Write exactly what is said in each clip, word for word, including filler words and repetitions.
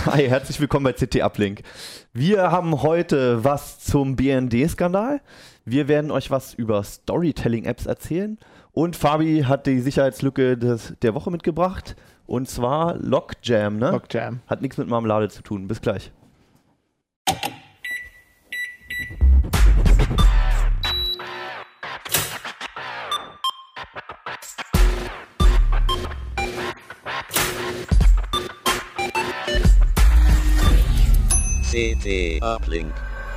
Hi, herzlich willkommen bei C T Uplink. Wir haben heute was zum B N D-Skandal. Wir werden euch was über Storytelling-Apps erzählen. Und Fabi hat die Sicherheitslücke des, der Woche mitgebracht. Und zwar Logjam, ne? Logjam. Hat nichts mit Marmelade zu tun. Bis gleich. C T Uplink.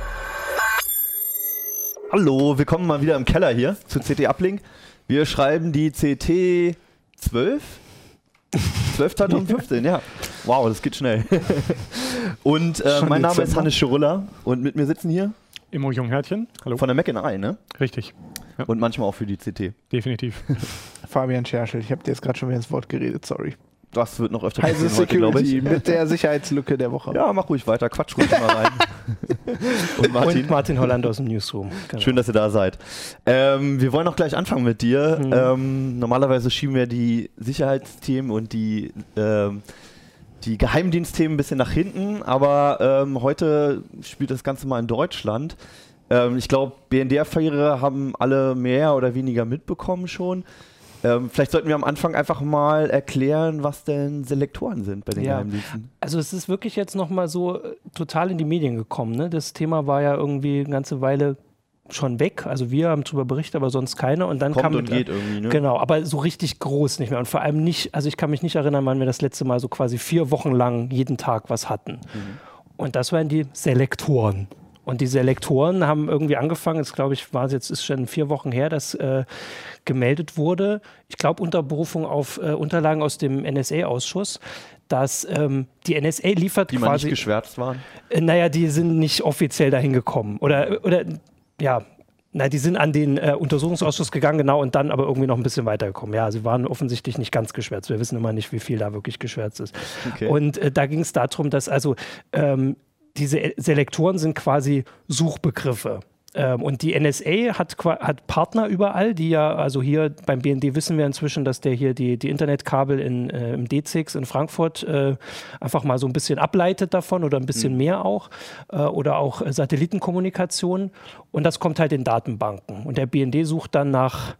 Hallo, willkommen mal wieder im Keller hier zu C T Uplink. Wir schreiben die C T zwölf? zwölf zweitausendfünfzehn, ja. Wow, das geht schnell. Und äh, mein Name ist Hannes Schurulla und mit mir sitzen hier Immo Junghärtchen. Hallo. Von der Mac in I, ne? Richtig. Ja. Und manchmal auch für die C T. Definitiv. Fabian Scherschel, ich habe dir jetzt gerade schon wieder ins Wort geredet, sorry. Das wird noch öfter passieren heute, glaube ich. Mit der Sicherheitslücke der Woche. Ja, mach ruhig weiter, quatsch ruhig mal rein. Und Martin. Und Martin Holland aus dem Newsroom. Genau. Schön, dass ihr da seid. Ähm, wir wollen auch gleich anfangen mit dir. Mhm. Ähm, normalerweise schieben wir die Sicherheitsthemen und die, ähm, die Geheimdienstthemen ein bisschen nach hinten, aber ähm, heute spielt das Ganze mal in Deutschland. Ähm, ich glaube, B N D-Affäre haben alle mehr oder weniger mitbekommen schon. Ähm, vielleicht sollten wir am Anfang einfach mal erklären, was denn Selektoren sind bei den ja. Geheimdiensten. Also es ist wirklich jetzt nochmal so äh, total in die Medien gekommen. Ne? Das Thema war ja irgendwie eine ganze Weile schon weg. Also wir haben darüber berichtet, aber sonst keiner. Und dann Kommt kam und mit, geht irgendwie, ne? Genau, aber so richtig groß nicht mehr. Und vor allem nicht, also ich kann mich nicht erinnern, wann wir das letzte Mal so quasi vier Wochen lang jeden Tag was hatten. Mhm. Und das waren die Selektoren. Und die Selektoren haben irgendwie angefangen, jetzt glaube ich, war es jetzt ist schon vier Wochen her, dass äh, gemeldet wurde, ich glaube unter Berufung auf äh, Unterlagen aus dem N S A-Ausschuss, dass ähm, die N S A liefert die quasi... Die mal nicht geschwärzt waren? Äh, naja, die sind nicht offiziell dahin gekommen. Oder, oder ja, na, die sind an den äh, Untersuchungsausschuss gegangen, genau, und dann aber irgendwie noch ein bisschen weitergekommen. Ja, sie waren offensichtlich nicht ganz geschwärzt. Wir wissen immer nicht, wie viel da wirklich geschwärzt ist. Okay. Und äh, da ging es darum, dass also... Ähm, diese Selektoren sind quasi Suchbegriffe. Ähm, und die N S A hat, hat Partner überall, die ja, also hier beim B N D wissen wir inzwischen, dass der hier die, die Internetkabel in, äh, im D Z I X in Frankfurt äh, einfach mal so ein bisschen ableitet davon oder ein bisschen mhm. mehr auch. Äh, oder auch äh, Satellitenkommunikation. Und das kommt halt in Datenbanken. Und der B N D sucht dann nach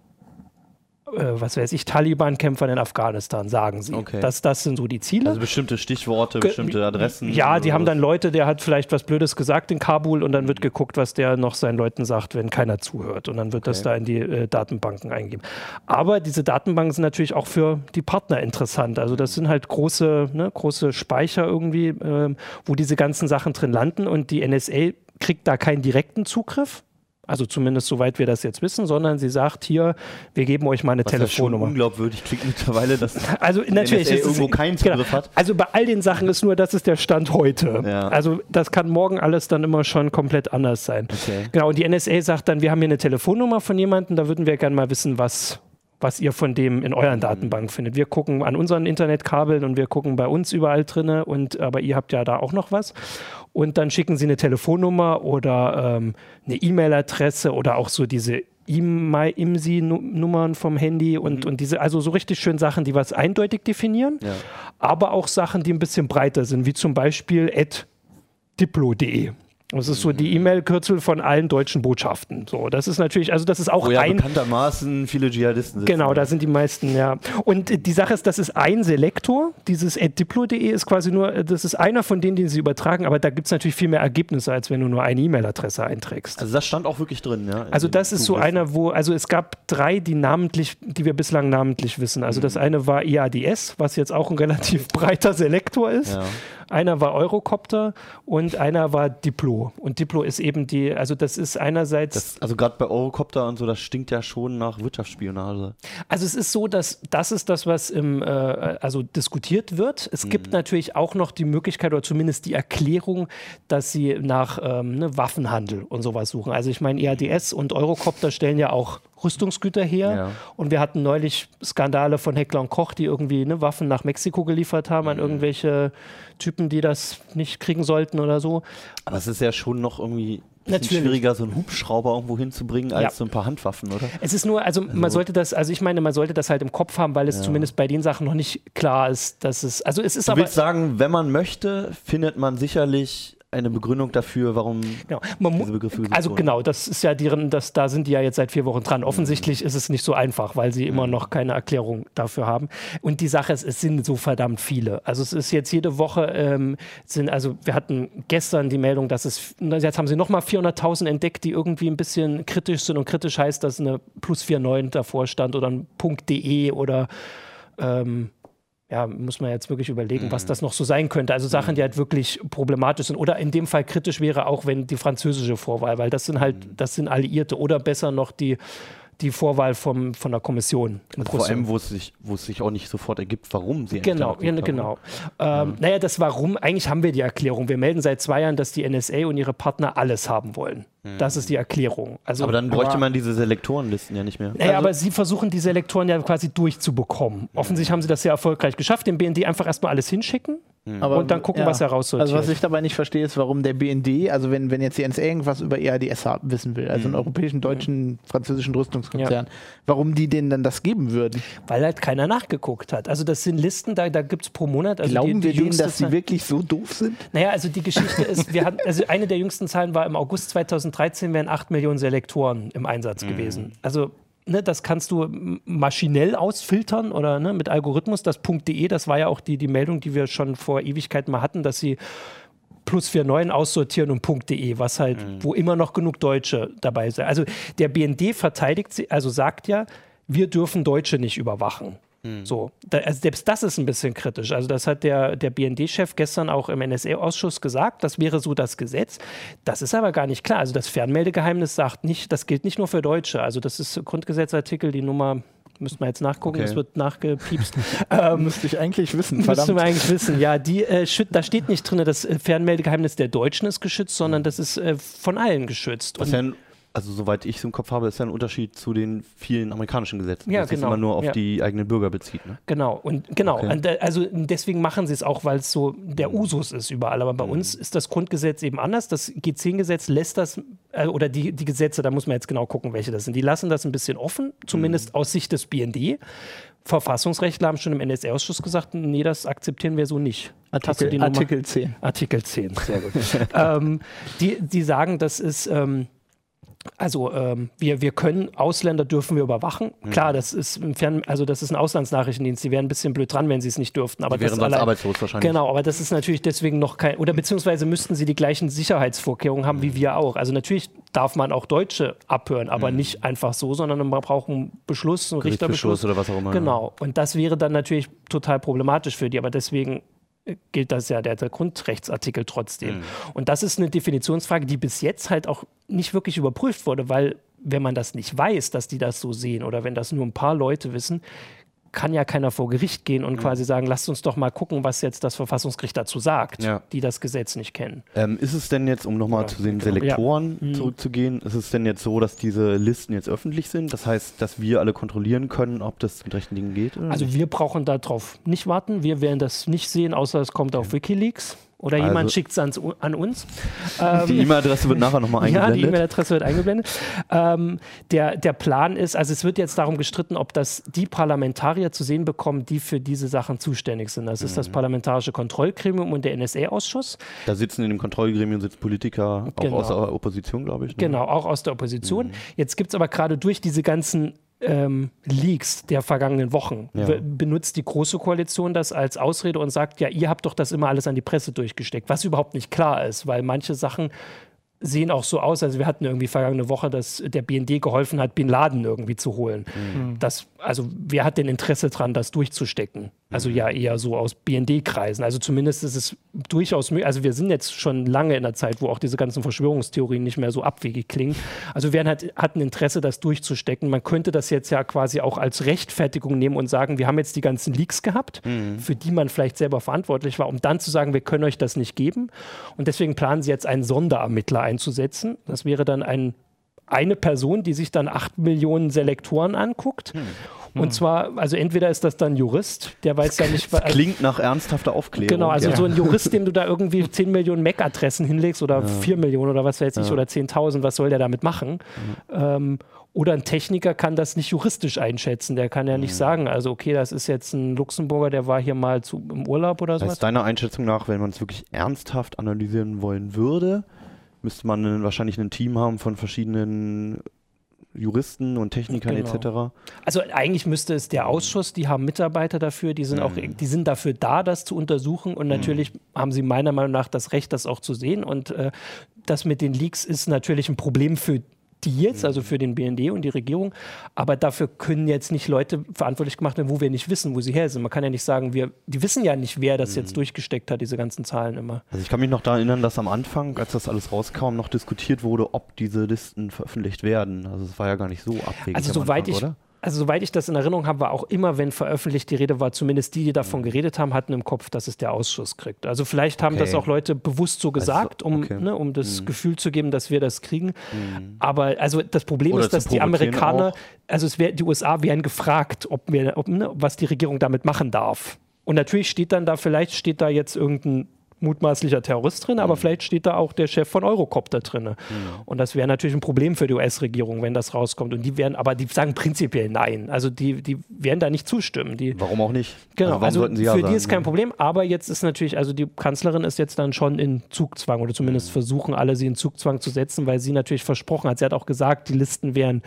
was weiß ich, Taliban-Kämpfern in Afghanistan, sagen sie. Okay. Das, das sind so die Ziele. Also bestimmte Stichworte, Ge bestimmte Adressen. Ja, die haben dann Leute, der hat vielleicht was Blödes gesagt in Kabul und dann wird geguckt, was der noch seinen Leuten sagt, wenn keiner zuhört. Und dann wird okay. das da in die äh, Datenbanken eingegeben. Aber diese Datenbanken sind natürlich auch für die Partner interessant. Also das sind halt große, ne, große Speicher irgendwie, äh, wo diese ganzen Sachen drin landen und die N S A kriegt da keinen direkten Zugriff. Also zumindest soweit wir das jetzt wissen, sondern sie sagt hier, wir geben euch mal eine Was Telefonnummer. Ja schon unglaubwürdig klingt mittlerweile, dass also natürlich N S A irgendwo keinen Zugriff genau. hat. Also bei all den Sachen ist nur, das ist der Stand heute. Ja. Also das kann morgen alles dann immer schon komplett anders sein. Okay. Genau, und die N S A sagt dann, wir haben hier eine Telefonnummer von jemandem, da würden wir gerne mal wissen, was... was ihr von dem in euren Datenbanken findet. Wir gucken an unseren Internetkabeln und wir gucken bei uns überall drinne, und aber ihr habt ja da auch noch was. Und dann schicken sie eine Telefonnummer oder ähm, eine E-Mail-Adresse oder auch so diese I M S I-Nummern vom Handy und, mhm. und diese, also so richtig schön Sachen, die was eindeutig definieren, ja. aber auch Sachen, die ein bisschen breiter sind, wie zum Beispiel at diplo punkt de. Das ist so die E-Mail-Kürzel von allen deutschen Botschaften. So, das ist natürlich, also das ist auch Wo ja ein... bekanntermaßen viele Dschihadisten sitzen. Genau, da sind die meisten, ja. Und die Sache ist, das ist ein Selektor. Dieses at diplo punkt de ist quasi nur, das ist einer von denen, den sie übertragen, aber da gibt es natürlich viel mehr Ergebnisse, als wenn du nur eine E-Mail-Adresse einträgst. Also das stand auch wirklich drin, ja? Also das ist so einer, wo, also es gab drei, die namentlich, die wir bislang namentlich wissen. Also mhm. das eine war E A D S, was jetzt auch ein relativ breiter Selektor ist. Ja. Einer war Eurocopter und einer war Diplo. Und Diplo ist eben die, also das ist einerseits... Das, also gerade bei Eurocopter und so, das stinkt ja schon nach Wirtschaftsspionage. Also es ist so, dass das ist das, was im, äh, also diskutiert wird. Es mhm. gibt natürlich auch noch die Möglichkeit oder zumindest die Erklärung, dass sie nach ähm, ne, Waffenhandel und sowas suchen. Also ich meine, E A D S und Eurocopter stellen ja auch Rüstungsgüter her. Ja. Und wir hatten neulich Skandale von Heckler und Koch, die irgendwie ne, Waffen nach Mexiko geliefert haben an irgendwelche Typen, die das nicht kriegen sollten oder so. Aber es ist ja schon noch irgendwie Natürlich. schwieriger, so einen Hubschrauber irgendwo hinzubringen, als Ja. so ein paar Handwaffen, oder? Es ist nur, also, man sollte das, also ich meine, man sollte das halt im Kopf haben, weil es Ja. zumindest bei den Sachen noch nicht klar ist, dass es, also es ist Du aber... willst sagen, wenn man möchte, findet man sicherlich eine Begründung dafür, warum Genau. Man mu- diese Begriffe gesucht also wurden. genau, das ist ja deren, das, da sind die ja jetzt seit vier Wochen dran. Offensichtlich ist es nicht so einfach, weil sie immer noch keine Erklärung dafür haben. Und die Sache ist, es sind so verdammt viele. Also es ist jetzt jede Woche, ähm, sind, also wir hatten gestern die Meldung, dass es, jetzt haben sie nochmal vierhunderttausend entdeckt, die irgendwie ein bisschen kritisch sind. Und kritisch heißt, dass eine plus neunundvierzig davor stand oder ein .de oder ähm, ja, muss man jetzt wirklich überlegen, mhm. was das noch so sein könnte. Also Sachen, die halt wirklich problematisch sind. Oder in dem Fall kritisch wäre auch, wenn die französische Vorwahl, weil das sind halt, das sind Alliierte. Oder besser noch die, die Vorwahl vom, von der Kommission. In Also vor allem, wo es, sich, wo es sich auch nicht sofort ergibt, warum sie Genau, ja, genau. Ähm, mhm. Naja, das Warum, eigentlich haben wir die Erklärung. Wir melden seit zwei Jahren, dass die N S A und ihre Partner alles haben wollen. Mhm. Das ist die Erklärung. Also, aber dann bräuchte aber, man diese Selektorenlisten ja nicht mehr. Naja, also, aber sie versuchen die Selektoren ja quasi durchzubekommen. Mhm. Offensichtlich haben sie das sehr erfolgreich geschafft, dem B N D einfach erstmal alles hinschicken. Aber, und dann gucken, ja. was heraussortiert. Also was ich dabei nicht verstehe, ist, warum der B N D, also wenn, wenn jetzt die N S A irgendwas über E A D S haben, wissen will, also einen europäischen, deutschen, französischen Rüstungskonzern, ja. warum die denen dann das geben würden? Weil halt keiner nachgeguckt hat. Also das sind Listen, da, da gibt es pro Monat. Also Glauben die, die wir denen, dass sie wirklich so doof sind? Naja, also die Geschichte ist, wir hatten, also eine der jüngsten Zahlen war im August zweitausenddreizehn wären acht Millionen Selektoren im Einsatz mhm. gewesen. Also Ne, das kannst du maschinell ausfiltern oder ne, mit Algorithmus. Das .de, das war ja auch die, die Meldung, die wir schon vor Ewigkeiten mal hatten, dass sie plus neunundvierzig aussortieren und .de, was halt, mhm. wo immer noch genug Deutsche dabei sind. Also der B N D verteidigt sie, also sagt ja, wir dürfen Deutsche nicht überwachen. So, da, also selbst das ist ein bisschen kritisch. Also das hat der, der B N D-Chef gestern auch im N S A-Ausschuss gesagt, das wäre so das Gesetz. Das ist aber gar nicht klar. Also das Fernmeldegeheimnis sagt nicht, das gilt nicht nur für Deutsche. Also das ist Grundgesetzartikel, die Nummer, müsste man jetzt nachgucken, es okay. wird nachgepiepst. ähm, müsste ich eigentlich wissen, verdammt. Müsste verdammt. man eigentlich wissen, ja. Die, äh, da steht nicht drin, das Fernmeldegeheimnis der Deutschen ist geschützt, sondern das ist äh, von allen geschützt. Was denn Also soweit ich es im Kopf habe, ist ja ein Unterschied zu den vielen amerikanischen Gesetzen, ja, dass genau. es immer nur auf ja. die eigenen Bürger bezieht. Ne? Genau, und genau. Okay. Und also deswegen machen sie es auch, weil es so der Usus ist überall. Aber bei mhm. uns ist das Grundgesetz eben anders. Das G zehn Gesetz lässt das, äh, oder die, die Gesetze, da muss man jetzt genau gucken, welche das sind. Die lassen das ein bisschen offen, zumindest mhm. aus Sicht des B N D. Verfassungsrechtler haben schon im N S A-Ausschuss gesagt, nee, das akzeptieren wir so nicht. Artikel, Artikel zehn. Artikel zehn, sehr gut. ähm, die, die sagen, das ist... Ähm, Also ähm, wir, wir können, Ausländer dürfen wir überwachen. Mhm. Klar, das ist ein Fern, also das ist ein Auslandsnachrichtendienst, die wären ein bisschen blöd dran, wenn sie es nicht dürften. Aber die wären das sonst allein, arbeitslos wahrscheinlich. Genau, aber das ist natürlich deswegen noch kein, oder beziehungsweise müssten sie die gleichen Sicherheitsvorkehrungen haben mhm. wie wir auch. Also natürlich darf man auch Deutsche abhören, aber mhm. nicht einfach so, sondern man braucht einen Beschluss, einen Richterbeschluss. oder was auch immer. Genau, und das wäre dann natürlich total problematisch für die, aber deswegen gilt das ja der, der Grundrechtsartikel trotzdem. Mhm. Und das ist eine Definitionsfrage, die bis jetzt halt auch nicht wirklich überprüft wurde, weil wenn man das nicht weiß, dass die das so sehen oder wenn das nur ein paar Leute wissen, kann ja keiner vor Gericht gehen und mhm. quasi sagen, lasst uns doch mal gucken, was jetzt das Verfassungsgericht dazu sagt, ja. die das Gesetz nicht kennen. Ähm, ist es denn jetzt, um nochmal ja, zu den genau. Selektoren ja. zurückzugehen, ist es denn jetzt so, dass diese Listen jetzt öffentlich sind? Das heißt, dass wir alle kontrollieren können, ob das mit rechten Dingen geht? Oder also nicht? Wir brauchen darauf nicht warten. Wir werden das nicht sehen, außer es kommt auf WikiLeaks. Oder also jemand schickt es an uns. Die E-Mail-Adresse wird nachher nochmal eingeblendet. Ja, die E-Mail-Adresse wird eingeblendet. Ähm, der, der Plan ist, also es wird jetzt darum gestritten, ob das die Parlamentarier zu sehen bekommen, die für diese Sachen zuständig sind. Das ist mhm. das Parlamentarische Kontrollgremium und der N S A-Ausschuss. Da sitzen in dem Kontrollgremium sitzen Politiker, auch genau. aus der Opposition, glaube ich. Ne? Genau, auch aus der Opposition. Mhm. Jetzt gibt es aber gerade durch diese ganzen Ähm, Leaks der vergangenen Wochen ja. benutzt die Große Koalition das als Ausrede und sagt, ja, ihr habt doch das immer alles an die Presse durchgesteckt, was überhaupt nicht klar ist, weil manche Sachen sehen auch so aus, also wir hatten irgendwie vergangene Woche, dass der B N D geholfen hat, Bin Laden irgendwie zu holen. Mhm. Das, also wer hat denn Interesse dran, das durchzustecken? Also ja, eher so aus B N D-Kreisen. Also zumindest ist es durchaus möglich. Also wir sind jetzt schon lange in der Zeit, wo auch diese ganzen Verschwörungstheorien nicht mehr so abwegig klingen. Also wer hat, hat ein Interesse, das durchzustecken? Man könnte das jetzt ja quasi auch als Rechtfertigung nehmen und sagen, wir haben jetzt die ganzen Leaks gehabt, mhm. für die man vielleicht selber verantwortlich war, um dann zu sagen, wir können euch das nicht geben. Und deswegen planen sie jetzt einen Sonderermittler einzusetzen. Das wäre dann ein, eine Person, die sich dann acht Millionen Selektoren anguckt. Mhm. Und zwar, also entweder ist das dann ein Jurist, der weiß ja nicht, das klingt nach ernsthafter Aufklärung. Genau, also ja. so ein Jurist, dem du da irgendwie zehn Millionen M A C-Adressen hinlegst oder ja. vier Millionen oder was weiß ich, ja. oder zehntausend, was soll der damit machen? Ja. Ähm, Oder ein Techniker kann das nicht juristisch einschätzen. Der kann ja nicht mhm. sagen, also okay, das ist jetzt ein Luxemburger, der war hier mal zu, im Urlaub oder so. Das heißt, deiner Einschätzung nach, wenn man es wirklich ernsthaft analysieren wollen würde, müsste man einen, wahrscheinlich ein Team haben von verschiedenen Juristen und Technikern genau. et cetera. Also eigentlich müsste es der Ausschuss, die haben Mitarbeiter dafür, die sind, mhm. auch, die sind dafür da, das zu untersuchen und natürlich mhm. haben sie meiner Meinung nach das Recht, das auch zu sehen und äh, das mit den Leaks ist natürlich ein Problem für die jetzt, also für den B N D und die Regierung, aber dafür können jetzt nicht Leute verantwortlich gemacht werden, wo wir nicht wissen, wo sie her sind. Man kann ja nicht sagen, wir, die wissen ja nicht, wer das jetzt durchgesteckt hat, diese ganzen Zahlen immer. Also ich kann mich noch daran erinnern, dass am Anfang, als das alles rauskam, noch diskutiert wurde, ob diese Listen veröffentlicht werden. Also es war ja gar nicht so abwegig also am soweit Anfang, ich, oder? Also soweit ich das in Erinnerung habe, war auch immer, wenn veröffentlicht die Rede war, zumindest die, die davon geredet haben, hatten im Kopf, dass es der Ausschuss kriegt. Also vielleicht haben okay. das auch Leute bewusst so gesagt, um, okay. ne, um das mhm. Gefühl zu geben, dass wir das kriegen. Mhm. Aber also das Problem Oder ist, dass die Amerikaner, auch. also es wär, die U S A werden gefragt, ob wir, ob, ne, was die Regierung damit machen darf. Und natürlich steht dann da, vielleicht steht da jetzt irgendein mutmaßlicher Terrorist drin, aber mhm. vielleicht steht da auch der Chef von Eurocopter drin. Mhm. Und das wäre natürlich ein Problem für die U S-Regierung, wenn das rauskommt. Und die werden, aber die sagen prinzipiell nein. Also die, die werden da nicht zustimmen. Die, warum auch nicht? Genau, also, also sie für ja die ist kein Problem, aber jetzt ist natürlich, also die Kanzlerin ist jetzt dann schon in Zugzwang oder zumindest mhm. versuchen alle, sie in Zugzwang zu setzen, weil sie natürlich versprochen hat, sie hat auch gesagt, die Listen wären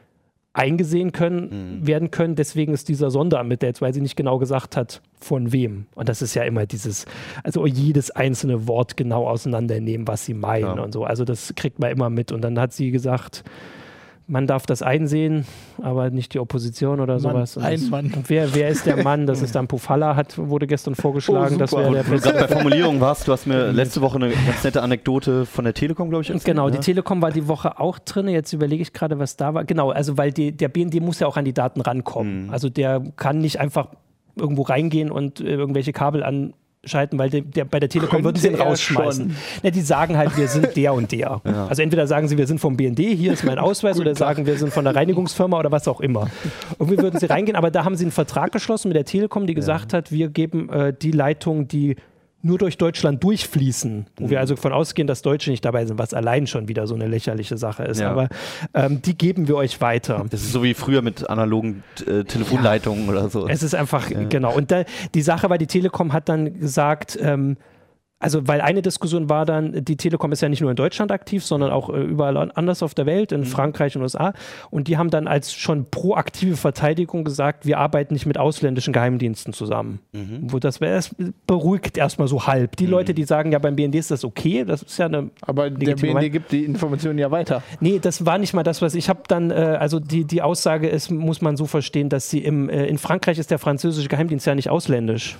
eingesehen können, mhm. werden können. Deswegen ist dieser Sonderermittler jetzt, weil sie nicht genau gesagt hat, von wem. Und das ist ja immer dieses, also jedes einzelne Wort genau auseinandernehmen, was sie meinen ja. und so. Also das kriegt man immer mit. Und dann hat sie gesagt, man darf das einsehen, aber nicht die Opposition oder Mann, sowas. Und, ein das, Mann. und wer, wer ist der Mann? Das ist dann Pofalla, hat, wurde gestern vorgeschlagen. Oh, das wäre der Wo du gerade bei Formulierung warst, du hast mir letzte Woche eine ganz nette Anekdote von der Telekom, glaube ich, erzählt. Genau, ja? die Telekom war die Woche auch drin. Jetzt überlege ich gerade, was da war. Genau, also weil die, der B N D muss ja auch an die Daten rankommen. Mhm. Also der kann nicht einfach irgendwo reingehen und äh, irgendwelche Kabel an schalten, weil der, der, bei der Telekom würden sie ihn rausschmeißen. Ja, die sagen halt, wir sind der und der. Ja. Also entweder sagen sie, wir sind vom B N D, hier ist mein Ausweis, oder sagen, wir sind von der Reinigungsfirma oder was auch immer. Irgendwie würden sie reingehen, aber da haben sie einen Vertrag geschlossen mit der Telekom, die gesagt ja. hat, wir geben äh, die Leitungen, die nur durch Deutschland durchfließen, wo mhm. wir also davon ausgehen, dass Deutsche nicht dabei sind, was allein schon wieder so eine lächerliche Sache ist. Ja. Aber ähm, die geben wir euch weiter. Das ist so wie früher mit analogen äh, Telefonleitungen ja. oder so. Es ist einfach, ja. genau. Und da, die Sache war, die Telekom hat dann gesagt, ähm, also weil eine Diskussion war dann, die Telekom ist ja nicht nur in Deutschland aktiv, sondern auch äh, überall anders auf der Welt, in mhm. Frankreich und U S A. Und die haben dann als schon proaktive Verteidigung gesagt, wir arbeiten nicht mit ausländischen Geheimdiensten zusammen. Mhm. Wo das, das beruhigt erstmal so halb. Die mhm. Leute, die sagen, ja, beim B N D ist das okay, das ist ja eine... Aber der B N D gibt die Informationen ja weiter. Nee, das war nicht mal das, was ich habe dann, äh, also die, die Aussage ist, muss man so verstehen, dass sie im, äh, in Frankreich ist der französische Geheimdienst ja nicht ausländisch.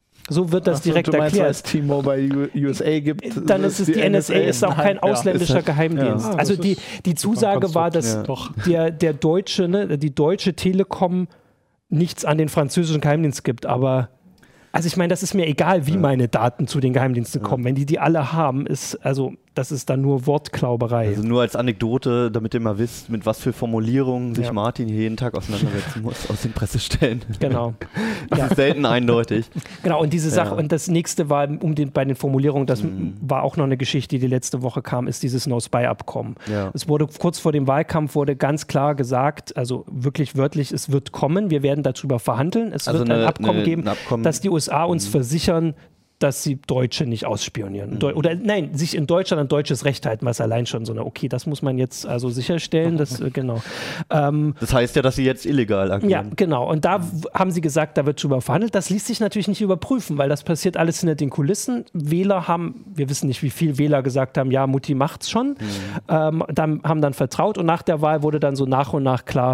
So wird das Ach, direkt du meinst, erklärt. Wenn es T-Mobile U S A gibt, dann ist es die, die N S A, ist auch kein ausländischer ja, Geheimdienst. Ja. Also die, die Zusage war, dass ja. der, der deutsche, ne, die deutsche Telekom nichts an den französischen Geheimdienst gibt, aber also ich meine, das ist mir egal, wie ja. meine Daten zu den Geheimdiensten ja. kommen. Wenn die die alle haben, ist, also das ist dann nur Wortklauberei. Also nur als Anekdote, damit ihr mal wisst, mit was für Formulierungen sich ja. Martin hier jeden Tag auseinandersetzen muss aus den Pressestellen. Genau. Das ja. ist selten eindeutig. Genau, und diese Sache, ja. und das nächste war, um den, bei den Formulierungen, das mhm. war auch noch eine Geschichte, die letzte Woche kam, ist dieses No-Spy-Abkommen. Ja. Es wurde kurz vor dem Wahlkampf wurde ganz klar gesagt, also wirklich wörtlich, es wird kommen, wir werden darüber verhandeln, es also wird eine, ein Abkommen eine, geben, ein Abkommen. dass die U S A uns mhm. versichern, dass sie Deutsche nicht ausspionieren. Mhm. Oder nein, sich in Deutschland an deutsches Recht halten, was allein schon so eine, okay, das muss man jetzt also sicherstellen, das, äh, genau. Ähm, das heißt ja, dass sie jetzt illegal agieren. Ja, genau. Und da haben sie gesagt, da wird drüber verhandelt. Das ließ sich natürlich nicht überprüfen, weil das passiert alles hinter den Kulissen. Wähler haben, wir wissen nicht, wie viele Wähler gesagt haben, ja, Mutti macht's schon. Mhm. Ähm, dann, haben dann vertraut und nach der Wahl wurde dann so nach und nach klar,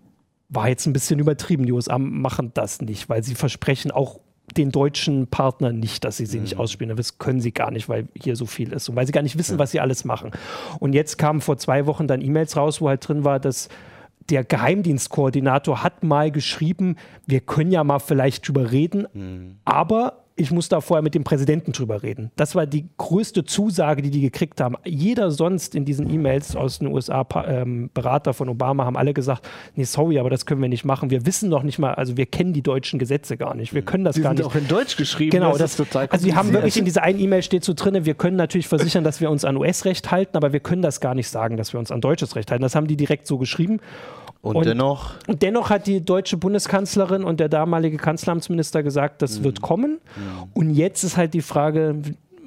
war jetzt ein bisschen übertrieben. Die U S A machen das nicht, weil sie versprechen auch den deutschen Partnern nicht, dass sie sie mhm. nicht ausspielen. Das können sie gar nicht, weil hier so viel ist und weil sie gar nicht wissen, ja. was sie alles machen. Und jetzt kamen vor zwei Wochen dann E-Mails raus, wo halt drin war, dass der Geheimdienstkoordinator hat mal geschrieben, wir können ja mal vielleicht drüber reden, mhm. aber ich muss da vorher mit dem Präsidenten drüber reden. Das war die größte Zusage, die die gekriegt haben. Jeder sonst in diesen E-Mails aus den U S A, ähm, Berater von Obama, haben alle gesagt, nee, sorry, aber das können wir nicht machen. Wir wissen noch nicht mal, also wir kennen die deutschen Gesetze gar nicht. Wir können das Die gar sind nicht. auch in Deutsch geschrieben. Genau, das das, ist total also die haben kompliziert. wirklich in dieser einen E-Mail steht so drin, wir können natürlich versichern, dass wir uns an U S-Recht halten, aber wir können das gar nicht sagen, dass wir uns an deutsches Recht halten. Das haben die direkt so geschrieben. Und, Und, dennoch? und dennoch hat die deutsche Bundeskanzlerin und der damalige Kanzleramtsminister gesagt, das mhm. wird kommen. Mhm. Und jetzt ist halt die Frage,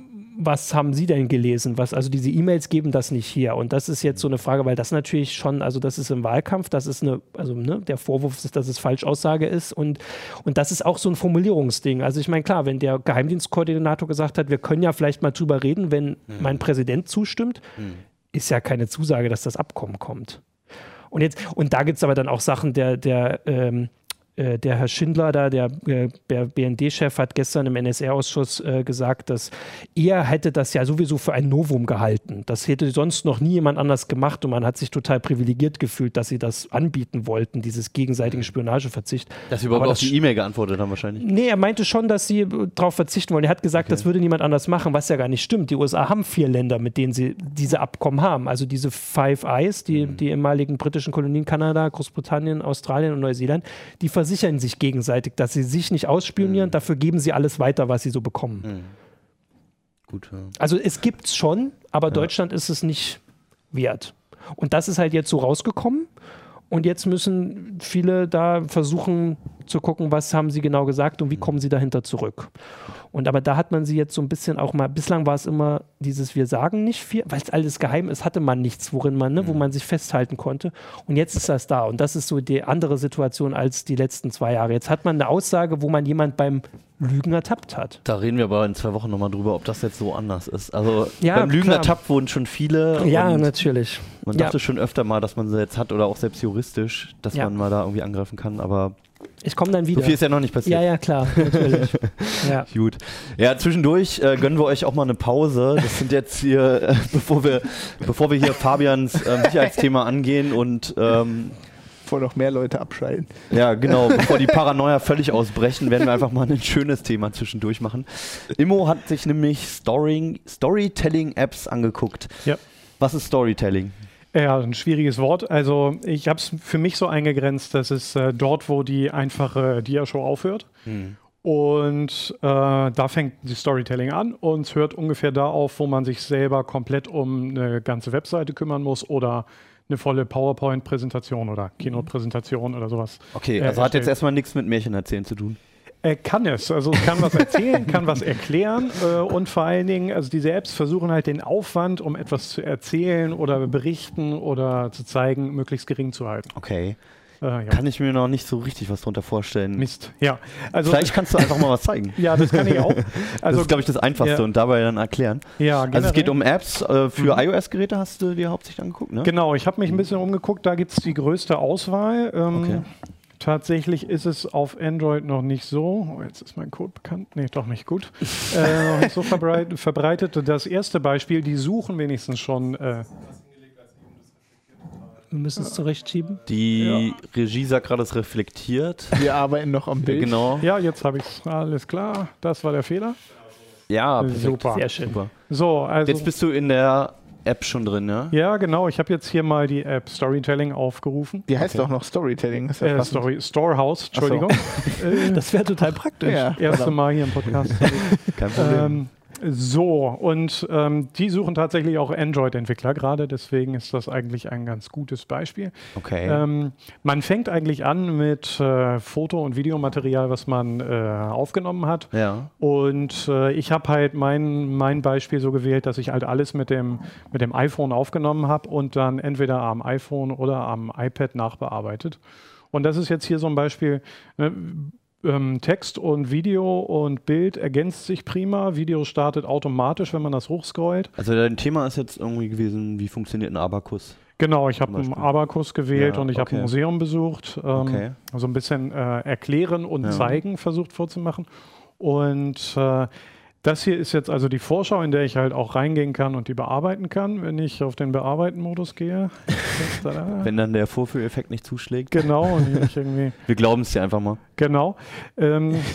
was haben Sie denn gelesen? Was, also diese E-Mails geben das nicht hier. Und das ist jetzt so eine Frage, weil das natürlich schon, also das ist im Wahlkampf, das ist eine, also ne, der Vorwurf ist, dass es Falschaussage ist. Und, und das ist auch so ein Formulierungsding. Also ich meine, klar, wenn der Geheimdienstkoordinator gesagt hat, wir können ja vielleicht mal drüber reden, wenn mhm. mein Präsident zustimmt, mhm. ist ja keine Zusage, dass das Abkommen kommt. Und, jetzt, und da gibt es aber dann auch Sachen, der, der, ähm, äh, der Herr Schindler, da, der, äh, der B N D-Chef, hat gestern im N S A-Ausschuss äh, gesagt, dass er hätte das ja sowieso für ein Novum gehalten. Das hätte sonst noch nie jemand anders gemacht und man hat sich total privilegiert gefühlt, dass sie das anbieten wollten, dieses gegenseitigen Spionageverzicht. Dass sie überhaupt aber auf die E-Mail geantwortet haben wahrscheinlich. Nee, er meinte schon, dass sie darauf verzichten wollen. Er hat gesagt, okay. das würde niemand anders machen, was ja gar nicht stimmt. Die U S A haben vier Länder, mit denen sie diese Abkommen haben. Also diese Five Eyes, die, mhm. die ehemaligen britischen Kolonien, Kanada, Großbritannien, Australien und Neuseeland, die versichern sich gegenseitig, dass sie sich nicht ausspionieren. Mhm. Dafür geben sie alles weiter, was sie so bekommen. Mhm. Gut, ja. Also es gibt es schon, aber ja. Deutschland ist es nicht wert. Und das ist halt jetzt so rausgekommen. Und jetzt müssen viele da versuchen zu gucken, was haben sie genau gesagt und wie kommen sie dahinter zurück. Und aber da hat man sie jetzt so ein bisschen auch mal, bislang war es immer dieses, wir sagen nicht viel, weil es alles geheim ist, hatte man nichts, worin man, ne, wo man sich festhalten konnte. Und jetzt ist das da. Und das ist so die andere Situation als die letzten zwei Jahre. Jetzt hat man eine Aussage, wo man jemand beim Lügen ertappt hat. Da reden wir aber in zwei Wochen nochmal drüber, ob das jetzt so anders ist. Also ja, beim Lügen klar. ertappt wurden schon viele. Ja, natürlich. Man ja. dachte schon öfter mal, dass man sie jetzt hat oder auch selbst juristisch, dass ja. man mal da irgendwie angreifen kann, aber ich komme dann wieder. So viel ist ja noch nicht passiert. Ja, ja, klar, natürlich. ja. Gut. Ja, zwischendurch äh, gönnen wir euch auch mal eine Pause. Das sind jetzt hier, äh, bevor wir, bevor wir hier Fabians äh, Sicherheitsthema angehen und ähm, bevor noch mehr Leute abschalten. Ja, genau. Bevor die Paranoia völlig ausbrechen, werden wir einfach mal ein schönes Thema zwischendurch machen. Immo hat sich nämlich Story, Storytelling-Apps angeguckt. Ja. Was ist Storytelling? Ja, ein schwieriges Wort. Also ich habe es für mich so eingegrenzt, dass es äh, dort, wo die einfache Dia-Show aufhört. Hm. Und äh, da fängt die Storytelling an und es hört ungefähr da auf, wo man sich selber komplett um eine ganze Webseite kümmern muss oder eine volle PowerPoint-Präsentation oder Keynote-Präsentation oder sowas. Okay, also äh, hat jetzt erstmal nichts mit Märchen erzählen zu tun. Er kann es, also es kann was erzählen, kann was erklären äh, und vor allen Dingen, also diese Apps versuchen halt den Aufwand, um etwas zu erzählen oder berichten oder zu zeigen, möglichst gering zu halten. Okay. Äh, ja. Kann ich mir noch nicht so richtig was drunter vorstellen. Mist, ja. Also, vielleicht kannst du einfach mal was zeigen. Ja, das kann ich auch. Also, das ist, glaube ich, das Einfachste ja. und dabei dann erklären. Ja, also es geht um Apps äh, für mhm. iOS-Geräte, hast du dir hauptsächlich angeguckt, ne? Genau, ich habe mich ein bisschen umgeguckt, da gibt es die größte Auswahl. Ähm, okay. Tatsächlich ist es auf Android noch nicht so, oh, jetzt ist mein Code bekannt, nee, doch nicht gut, äh, noch nicht so verbreitet, verbreitet. Das erste Beispiel, die suchen wenigstens schon. Äh, Wir müssen es zurechtschieben. Die ja. Regie sagt gerade, es reflektiert. Wir arbeiten noch am Bild. Ja, genau. Ja, jetzt habe ich es, alles klar, das war der Fehler. Ja, super. Sehr schön. Super. So, also, jetzt bist du in der App schon drin, ne? Ja, genau. Ich habe jetzt hier mal die App Storytelling aufgerufen. Die heißt okay. auch noch Storytelling. Ist ja äh, Story, Storehouse, Entschuldigung. So. äh, das wäre total praktisch. Ja, erste Mal hier im Podcast. Kein Problem. Ähm, so, und ähm, die suchen tatsächlich auch Android-Entwickler gerade, deswegen ist das eigentlich ein ganz gutes Beispiel. Okay. Ähm, man fängt eigentlich an mit äh, Foto- und Videomaterial, was man äh, aufgenommen hat. Ja. Und äh, ich habe halt mein, mein Beispiel so gewählt, dass ich halt alles mit dem, mit dem iPhone aufgenommen habe und dann entweder am iPhone oder am iPad nachbearbeitet. Und das ist jetzt hier so ein Beispiel. Ne, Ähm, Text und Video und Bild ergänzt sich prima. Video startet automatisch, wenn man das hochscrollt. Also dein Thema ist jetzt irgendwie gewesen, wie funktioniert ein Abakus? Genau, ich habe einen Abakus gewählt ja, und ich okay. habe ein Museum besucht. Ähm, okay. Also ein bisschen äh, erklären und ja. zeigen versucht vorzumachen. Und äh, das hier ist jetzt also die Vorschau, in der ich halt auch reingehen kann und die bearbeiten kann, wenn ich auf den Bearbeiten-Modus gehe. Wenn dann der Vorführeffekt nicht zuschlägt. Genau. Und ich irgendwie Wir glauben es dir einfach mal. Genau. Ähm,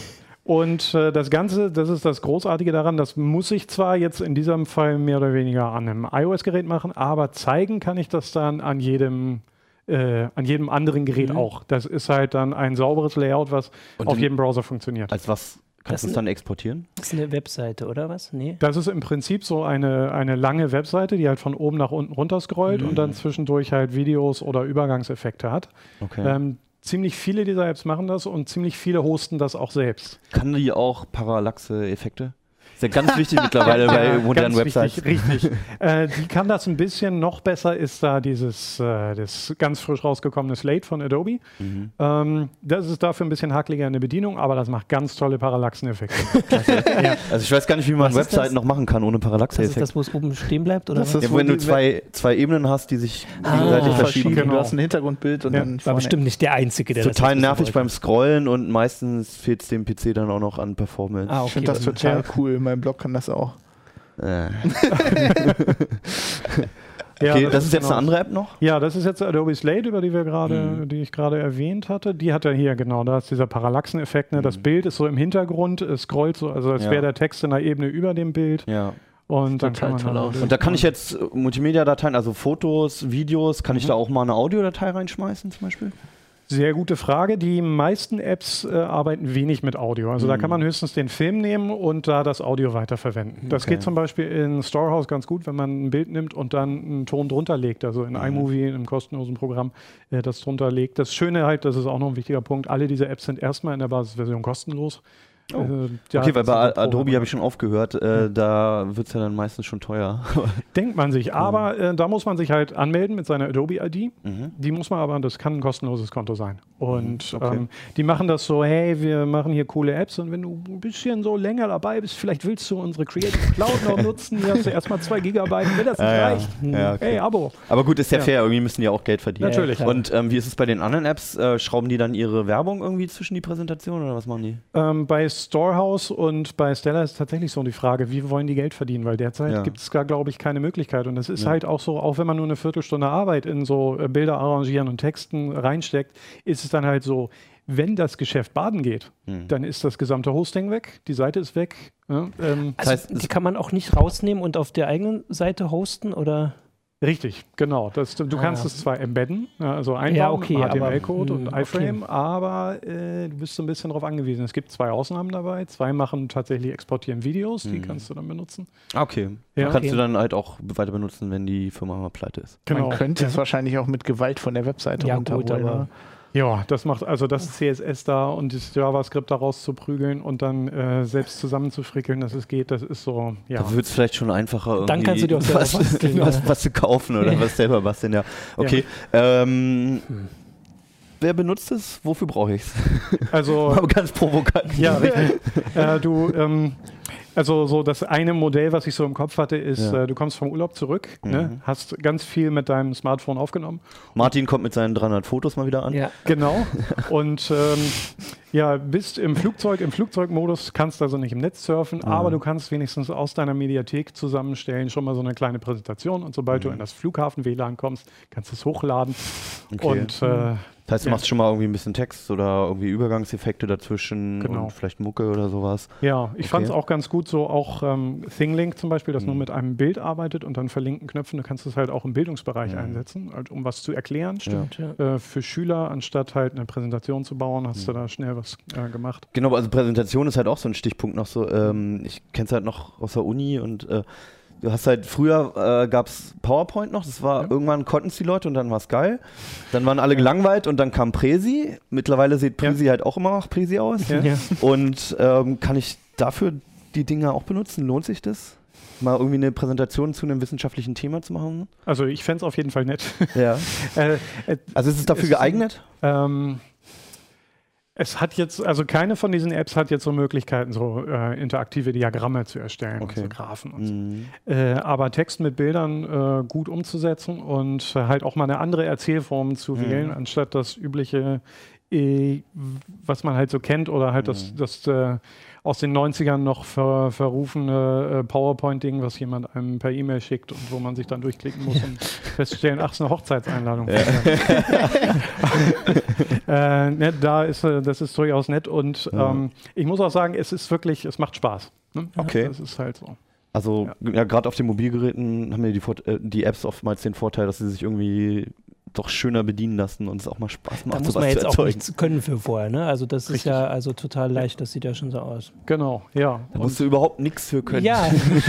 Und äh, das Ganze, das ist das Großartige daran, das muss ich zwar jetzt in diesem Fall mehr oder weniger an einem iOS-Gerät machen, aber zeigen kann ich das dann an jedem, äh, an jedem anderen Gerät Mhm. auch. Das ist halt dann ein sauberes Layout, was Und auf in- jedem Browser funktioniert. Als was kannst du Das es dann exportieren? Das ist eine Webseite, oder was? Nee. Das ist im Prinzip so eine, eine lange Webseite, die halt von oben nach unten runter scrollt Mhm. und dann zwischendurch halt Videos oder Übergangseffekte hat. Okay. Ähm, ziemlich viele dieser Apps machen das und ziemlich viele hosten das auch selbst. Kann die auch Parallaxe-Effekte? Ist ja ganz wichtig mittlerweile bei modernen Ganz Websites. Richtig, richtig. äh, die kann das ein bisschen noch besser, ist da dieses äh, das ganz frisch rausgekommene Slate von Adobe. Mhm. Ähm, das ist dafür ein bisschen hakeliger in der Bedienung, aber das macht ganz tolle Parallaxeneffekte. ja. Also ich weiß gar nicht, wie man Was ist das? Webseiten noch machen kann ohne Das ist Parallaxe-Effekte. das, wo es oben stehen bleibt, oder Das was? ist- Ja, wenn wo du die zwei, zwei Ebenen hast, die sich Ah, gegenseitig verschieben. Genau. Du hast ein Hintergrundbild und Ja. dann War vorne- bestimmt nicht der Einzige, der das Total jetzt nervig wissen beim wollte. Scrollen und meistens fehlt es dem P C dann auch noch an Performance. Ah, Ich okay. finde das total Ja. cool. Mein Blog kann das auch. Äh. Ja, Okay, das ist jetzt genau. eine andere App noch? Ja, das ist jetzt Adobe Slate, über die wir gerade, Mhm. die ich gerade erwähnt hatte. Die hat er hier, genau, da ist dieser Parallaxeneffekt. Ne? Das Mhm. Bild ist so im Hintergrund, es scrollt so, also als Ja. wäre der Text in einer Ebene über dem Bild. Ja. Und dann Total kann man toll dann aus. Und da kann ich jetzt äh, Multimedia-Dateien, also Fotos, Videos, kann ich da auch mal eine Audiodatei reinschmeißen zum Beispiel? Sehr gute Frage. Die meisten Apps äh, arbeiten wenig mit Audio. Also da Mhm. kann man höchstens den Film nehmen und da das Audio weiterverwenden. Das Okay. geht zum Beispiel in Storehouse ganz gut, wenn man ein Bild nimmt und dann einen Ton drunter legt. Also in Mhm. iMovie, in einem kostenlosen Programm, äh, das drunter legt. Das Schöne halt, das ist auch noch ein wichtiger Punkt, alle diese Apps sind erstmal in der Basisversion kostenlos. Oh. Äh, ja, Okay, weil das bei sind so Adobe Programme. habe ich schon aufgehört, äh, da wird es ja dann meistens schon teuer. Denkt man sich. Aber äh, da muss man sich halt anmelden mit seiner Adobe-I D. Mhm. Die muss man aber, das kann ein kostenloses Konto sein. Und Okay. ähm, die machen das so, hey, wir machen hier coole Apps und wenn du ein bisschen so länger dabei bist, vielleicht willst du unsere Creative Cloud noch nutzen, hier hast du erstmal zwei Gigabyte, wenn das nicht Ah, ja. reicht, Ja, okay. hey, Abo. Aber gut, ist ja, Ja. fair, irgendwie müssen die ja auch Geld verdienen. Natürlich. klar. Und ähm, wie ist es bei den anderen Apps? Äh, schrauben die dann ihre Werbung irgendwie zwischen die Präsentation oder was machen die? Ähm, bei Storehouse und bei Stella ist tatsächlich so die Frage, wie wollen die Geld verdienen? Weil derzeit Ja. gibt es da, glaube ich, keine Möglichkeit. Und das ist Ja. halt auch so, auch wenn man nur eine Viertelstunde Arbeit in so äh, Bilder arrangieren und Texten reinsteckt, ist es dann halt so, wenn das Geschäft baden geht, Hm. dann ist das gesamte Hosting weg, die Seite ist weg. Ja, ähm, Also, heißt, die es- kann man auch nicht rausnehmen und auf der eigenen Seite hosten, oder? Richtig, genau. Das, du Ah, kannst ja. es zwar embedden, ja, also einbauen, Ja, okay, H T M L-Code aber, und hm, iFrame, aber äh, du bist so ein bisschen darauf angewiesen. Es gibt zwei Ausnahmen dabei. Zwei machen tatsächlich exportieren Videos, die Hm. kannst du dann benutzen. Ah, okay. Ja. Kannst Okay. du dann halt auch weiter benutzen, wenn die Firma mal pleite ist. Man könnte Ja. es wahrscheinlich auch mit Gewalt von der Webseite Ja, gut, runterholen. aber- oder? Ja, das macht also das C S S da und das JavaScript daraus zu prügeln und dann äh, selbst zusammenzufrickeln, dass es geht, das ist so, ja. Da wird es vielleicht schon einfacher irgendwie Dann kannst du dir auch selber was, basteln, was, ja. was zu kaufen oder was selber basteln, ja. Okay. Ähm, wer benutzt es? Wofür brauche ich es? Also Aber ganz provokant. ja, richtig. äh, du, ähm, also so das eine Modell, was ich so im Kopf hatte, ist, Ja. äh, du kommst vom Urlaub zurück, Mhm. ne, hast ganz viel mit deinem Smartphone aufgenommen. Martin kommt mit seinen dreihundert Fotos mal wieder an. Ja. Genau. Und ähm, ja, bist im Flugzeug, im Flugzeugmodus, kannst also nicht im Netz surfen, Mhm. aber du kannst wenigstens aus deiner Mediathek zusammenstellen, schon mal so eine kleine Präsentation. Und sobald du in das Flughafen-W L A N kommst, kannst du es hochladen. Okay. Und äh, Das heißt, du Ja. machst schon mal irgendwie ein bisschen Text oder irgendwie Übergangseffekte dazwischen Genau. und vielleicht Mucke oder sowas. ja, ich Okay. fand es auch ganz gut, so auch ähm, ThingLink zum Beispiel, das nur Mhm. mit einem Bild arbeitet und dann verlinkten Knöpfen. Du kannst es halt auch im Bildungsbereich Mhm. einsetzen, halt, um was zu erklären. Stimmt, ja. Äh, für Schüler, anstatt halt eine Präsentation zu bauen, hast du Mhm. da schnell was äh, gemacht. Genau, also Präsentation ist halt auch so ein Stichpunkt noch so. Ähm, ich kenne es halt noch aus der Uni und äh, du hast halt, früher äh, gab es PowerPoint noch, das war, Ja. irgendwann konnten es die Leute und dann war es geil. Dann waren alle gelangweilt und dann kam Presi. Mittlerweile sieht Ja. Presi halt auch immer noch Presi aus. Ja. Ja. Und ähm, kann ich dafür die Dinge auch benutzen? Lohnt sich das? Mal irgendwie eine Präsentation zu einem wissenschaftlichen Thema zu machen? Also ich fände es auf jeden Fall nett. Ja. äh, äh, Also ist es dafür Es- geeignet? Ähm, es hat jetzt, also keine von diesen Apps hat jetzt so Möglichkeiten, so äh, interaktive Diagramme zu erstellen Okay. und so Graphen und so. Mhm. Äh, aber Text mit Bildern äh, gut umzusetzen und äh, halt auch mal eine andere Erzählform zu Mhm. wählen, anstatt das übliche äh, was man halt so kennt oder halt das, Mhm. das äh, aus den neunzigern noch ver, verrufene äh, PowerPoint-Ding, was jemand einem per E-Mail schickt und wo man sich dann durchklicken muss und feststellen, ach, es ist eine Hochzeitseinladung. Ja. äh, ne, da ist, äh, das ist durchaus nett und Ja. ähm, ich muss auch sagen, es ist wirklich, es macht Spaß. Ne? Okay. Das ist halt so. Also ja, gerade auf den Mobilgeräten haben ja die, Vort- äh, die Apps oftmals den Vorteil, dass sie sich irgendwie doch schöner bedienen lassen und es auch mal Spaß macht, Da muss sowas man zu jetzt auch erzeugen. nichts können für vorher, ne? Also das ist Richtig. ja also total leicht, das sieht ja schon so aus. Genau, ja. Da musst du überhaupt nichts für können. Ja.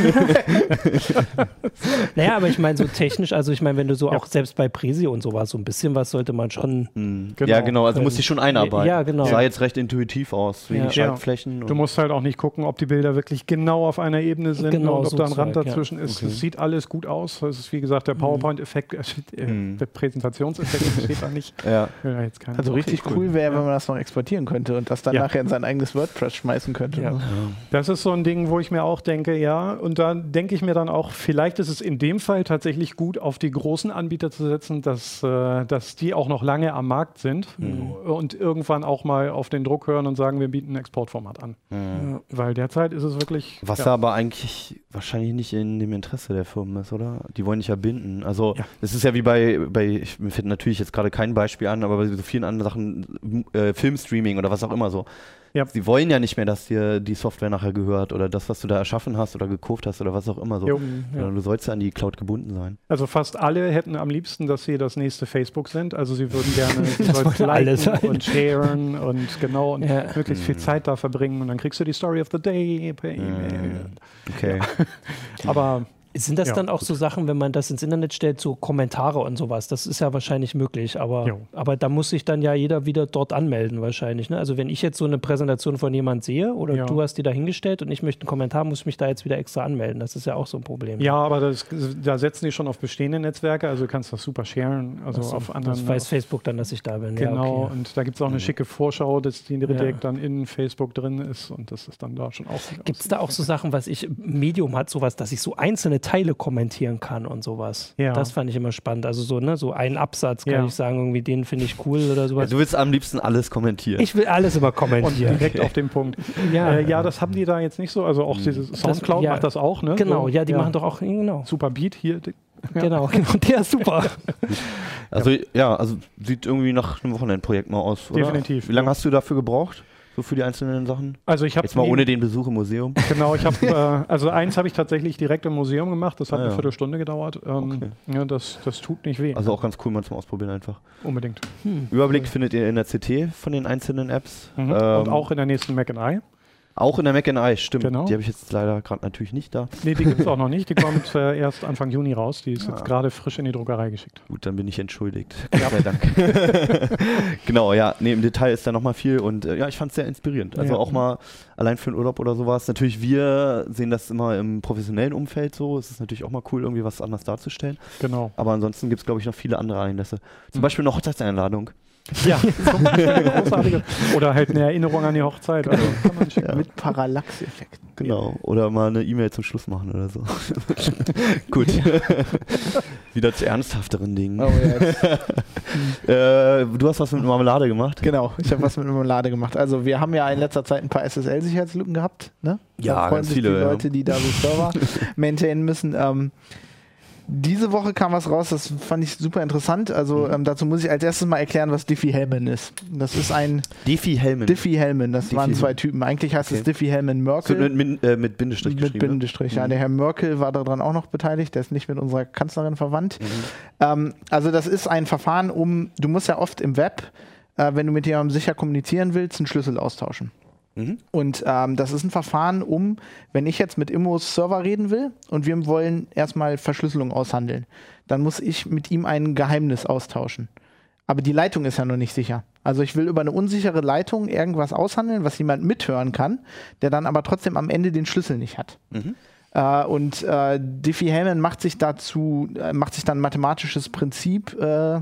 Naja, aber ich meine so technisch, also ich meine, wenn du so Ja. auch selbst bei Präsi und sowas, so ein bisschen was sollte man schon. Mhm. Genau. Ja, genau, also Können. musst dich schon einarbeiten. Ja, genau. Sah jetzt recht intuitiv aus, wegen Ja. Schaltflächen. Du musst halt auch nicht gucken, ob die Bilder wirklich genau auf einer Ebene sind Genau, und ob so da ein Rand Zeug, ja. dazwischen ist. Okay. Es sieht alles gut aus. Das ist wie gesagt der PowerPoint-Effekt, äh, Mhm. der Präsentationseffekt steht da nicht. Ja. Will da jetzt keiner- Also richtig cool wäre, wenn man das noch exportieren könnte und das dann Ja. nachher in sein eigenes WordPress schmeißen könnte. Ja. Ne? Das ist so ein Ding, wo ich mir auch denke, ja, und da denke ich mir dann auch, vielleicht ist es in dem Fall tatsächlich gut, auf die großen Anbieter zu setzen, dass, äh, dass die auch noch lange am Markt sind und irgendwann auch mal auf den Druck hören und sagen, wir bieten ein Exportformat an. Mhm. Weil derzeit ist es wirklich. Was ja. aber eigentlich wahrscheinlich nicht in dem Interesse der Firmen ist, oder? Die wollen dich ja binden. Also Ja. es ist ja wie bei, bei ich, mir fällt natürlich jetzt gerade kein Beispiel an, aber bei so vielen anderen Sachen, äh, Filmstreaming oder was auch immer so. Ja. Sie wollen ja nicht mehr, dass dir die Software nachher gehört oder das, was du da erschaffen hast oder gekauft hast oder was auch immer so. Jo. Sondern du sollst ja an die Cloud gebunden sein. Also fast alle hätten am liebsten, dass sie das nächste Facebook sind. Also sie würden gerne sie Das sollten wollen alle sein. und sharen und genau und Ja. möglichst viel Mhm. Zeit da verbringen und dann kriegst du die Story of the Day per E-Mail. Okay. Aber Sind das Ja. dann auch so Sachen, wenn man das ins Internet stellt, so Kommentare und sowas? Das ist ja wahrscheinlich möglich, aber, Jo. aber da muss sich dann ja jeder wieder dort anmelden wahrscheinlich. Ne? Also wenn ich jetzt so eine Präsentation von jemand sehe oder Ja. du hast die da hingestellt und ich möchte einen Kommentar, muss ich mich da jetzt wieder extra anmelden. Das ist ja auch so ein Problem. ja, aber das, da setzen die schon auf bestehende Netzwerke, also du kannst das super sharen, also Ach so, auf anderen. das weiß Facebook dann, dass ich da bin. Genau, Ja, okay. und da gibt es auch eine schicke Vorschau, dass die direkt Ja. dann in Facebook drin ist und das ist dann da schon auch. Gibt es da auch so Sachen, was ich, Medium hat sowas, dass ich so einzelne Teile kommentieren kann und sowas? Ja. Das fand ich immer spannend. Also so, ne, so einen Absatz kann Ja. ich sagen, irgendwie den finde ich cool oder Ja, sowas. du willst am liebsten alles kommentieren. Ich will alles immer Und kommentieren. direkt auf den Punkt. Ja. Äh, ja, das haben die da jetzt nicht so. Also auch dieses Soundcloud ja. macht das auch, ne? Genau, So, ja, die machen doch auch, genau. Super Beat hier. die- Ja. Genau, genau, der ist super. Also ja, also sieht irgendwie nach einem Wochenendprojekt mal aus, oder? Definitiv. Wie lange hast du dafür gebraucht? So für die einzelnen Sachen? Also ich habe Jetzt mal ohne den Besuch im Museum. Genau, ich habe äh, also eins habe ich tatsächlich direkt im Museum gemacht. Das hat Ah, eine ja. Viertelstunde gedauert. Ähm, Okay. ja, das, das tut nicht weh. Also auch ganz cool, mal zum Ausprobieren einfach. Unbedingt. Überblick findet ihr in der C T von den einzelnen Apps. Mhm. Ähm, Und auch in der nächsten Mac and I. auch in der Mac and I, stimmt. Genau. Die habe ich jetzt leider gerade natürlich nicht da. Nee, die gibt es auch noch nicht. Die kommt äh, erst Anfang Juni raus. Die ist Ah. jetzt gerade frisch in die Druckerei geschickt. Gut, dann bin ich entschuldigt. Gott sei Dank. Genau, ja. Nee, im Detail ist da nochmal viel und äh, ja, ich fand es sehr inspirierend. Also Ja. auch mal allein für den Urlaub oder sowas. Natürlich, wir sehen das immer im professionellen Umfeld so. Es ist natürlich auch mal cool, irgendwie was anderes darzustellen. Genau. Aber ansonsten gibt es, glaube ich, noch viele andere Anlässe. Zum Mhm. Beispiel eine Hochzeitseinladung. Ja, zum Beispiel eine großartige. Oder halt eine Erinnerung an die Hochzeit. Also kann man schicken. Mit Parallax-Effekt. Genau. Oder mal eine E-Mail zum Schluss machen oder so. Gut. Wieder zu ernsthafteren Dingen. Oh, yes. Äh, du hast was mit Marmelade gemacht? Genau, ich habe was mit Marmelade gemacht. Also wir haben ja in letzter Zeit ein paar S S L-Sicherheitslücken gehabt. Ne? Ja, Da freuen ganz sich viele, die ja. Leute, die da so Server maintainen müssen. Ähm, diese Woche kam was raus, das fand ich super interessant. Also ähm, dazu muss ich als erstes mal erklären, was Diffie-Hellman ist. Das ist ein Diffie-Hellman. Diffie-Hellman, das Diffie- waren zwei Typen. Eigentlich heißt es Okay. Diffie-Hellman-Merkel. Mit, mit, äh, mit Bindestrich Mit geschrieben. ne? Bindestrich, ja. Mhm. Der Herr Merkel war daran auch noch beteiligt, der ist nicht mit unserer Kanzlerin verwandt. Mhm. Ähm, also das ist ein Verfahren, um, du musst ja oft im Web, äh, wenn du mit jemandem sicher kommunizieren willst, einen Schlüssel austauschen. Mhm. Und ähm, das ist ein Verfahren, um, wenn ich jetzt mit Immos Server reden will und wir wollen erstmal Verschlüsselung aushandeln, dann muss ich mit ihm ein Geheimnis austauschen. Aber die Leitung ist ja noch nicht sicher. Also ich will über eine unsichere Leitung irgendwas aushandeln, was jemand mithören kann, der dann aber trotzdem am Ende den Schlüssel nicht hat. Mhm. Äh, und äh, Diffie-Hellman macht sich dazu, äh, macht sich dann ein mathematisches Prinzip, äh, äh,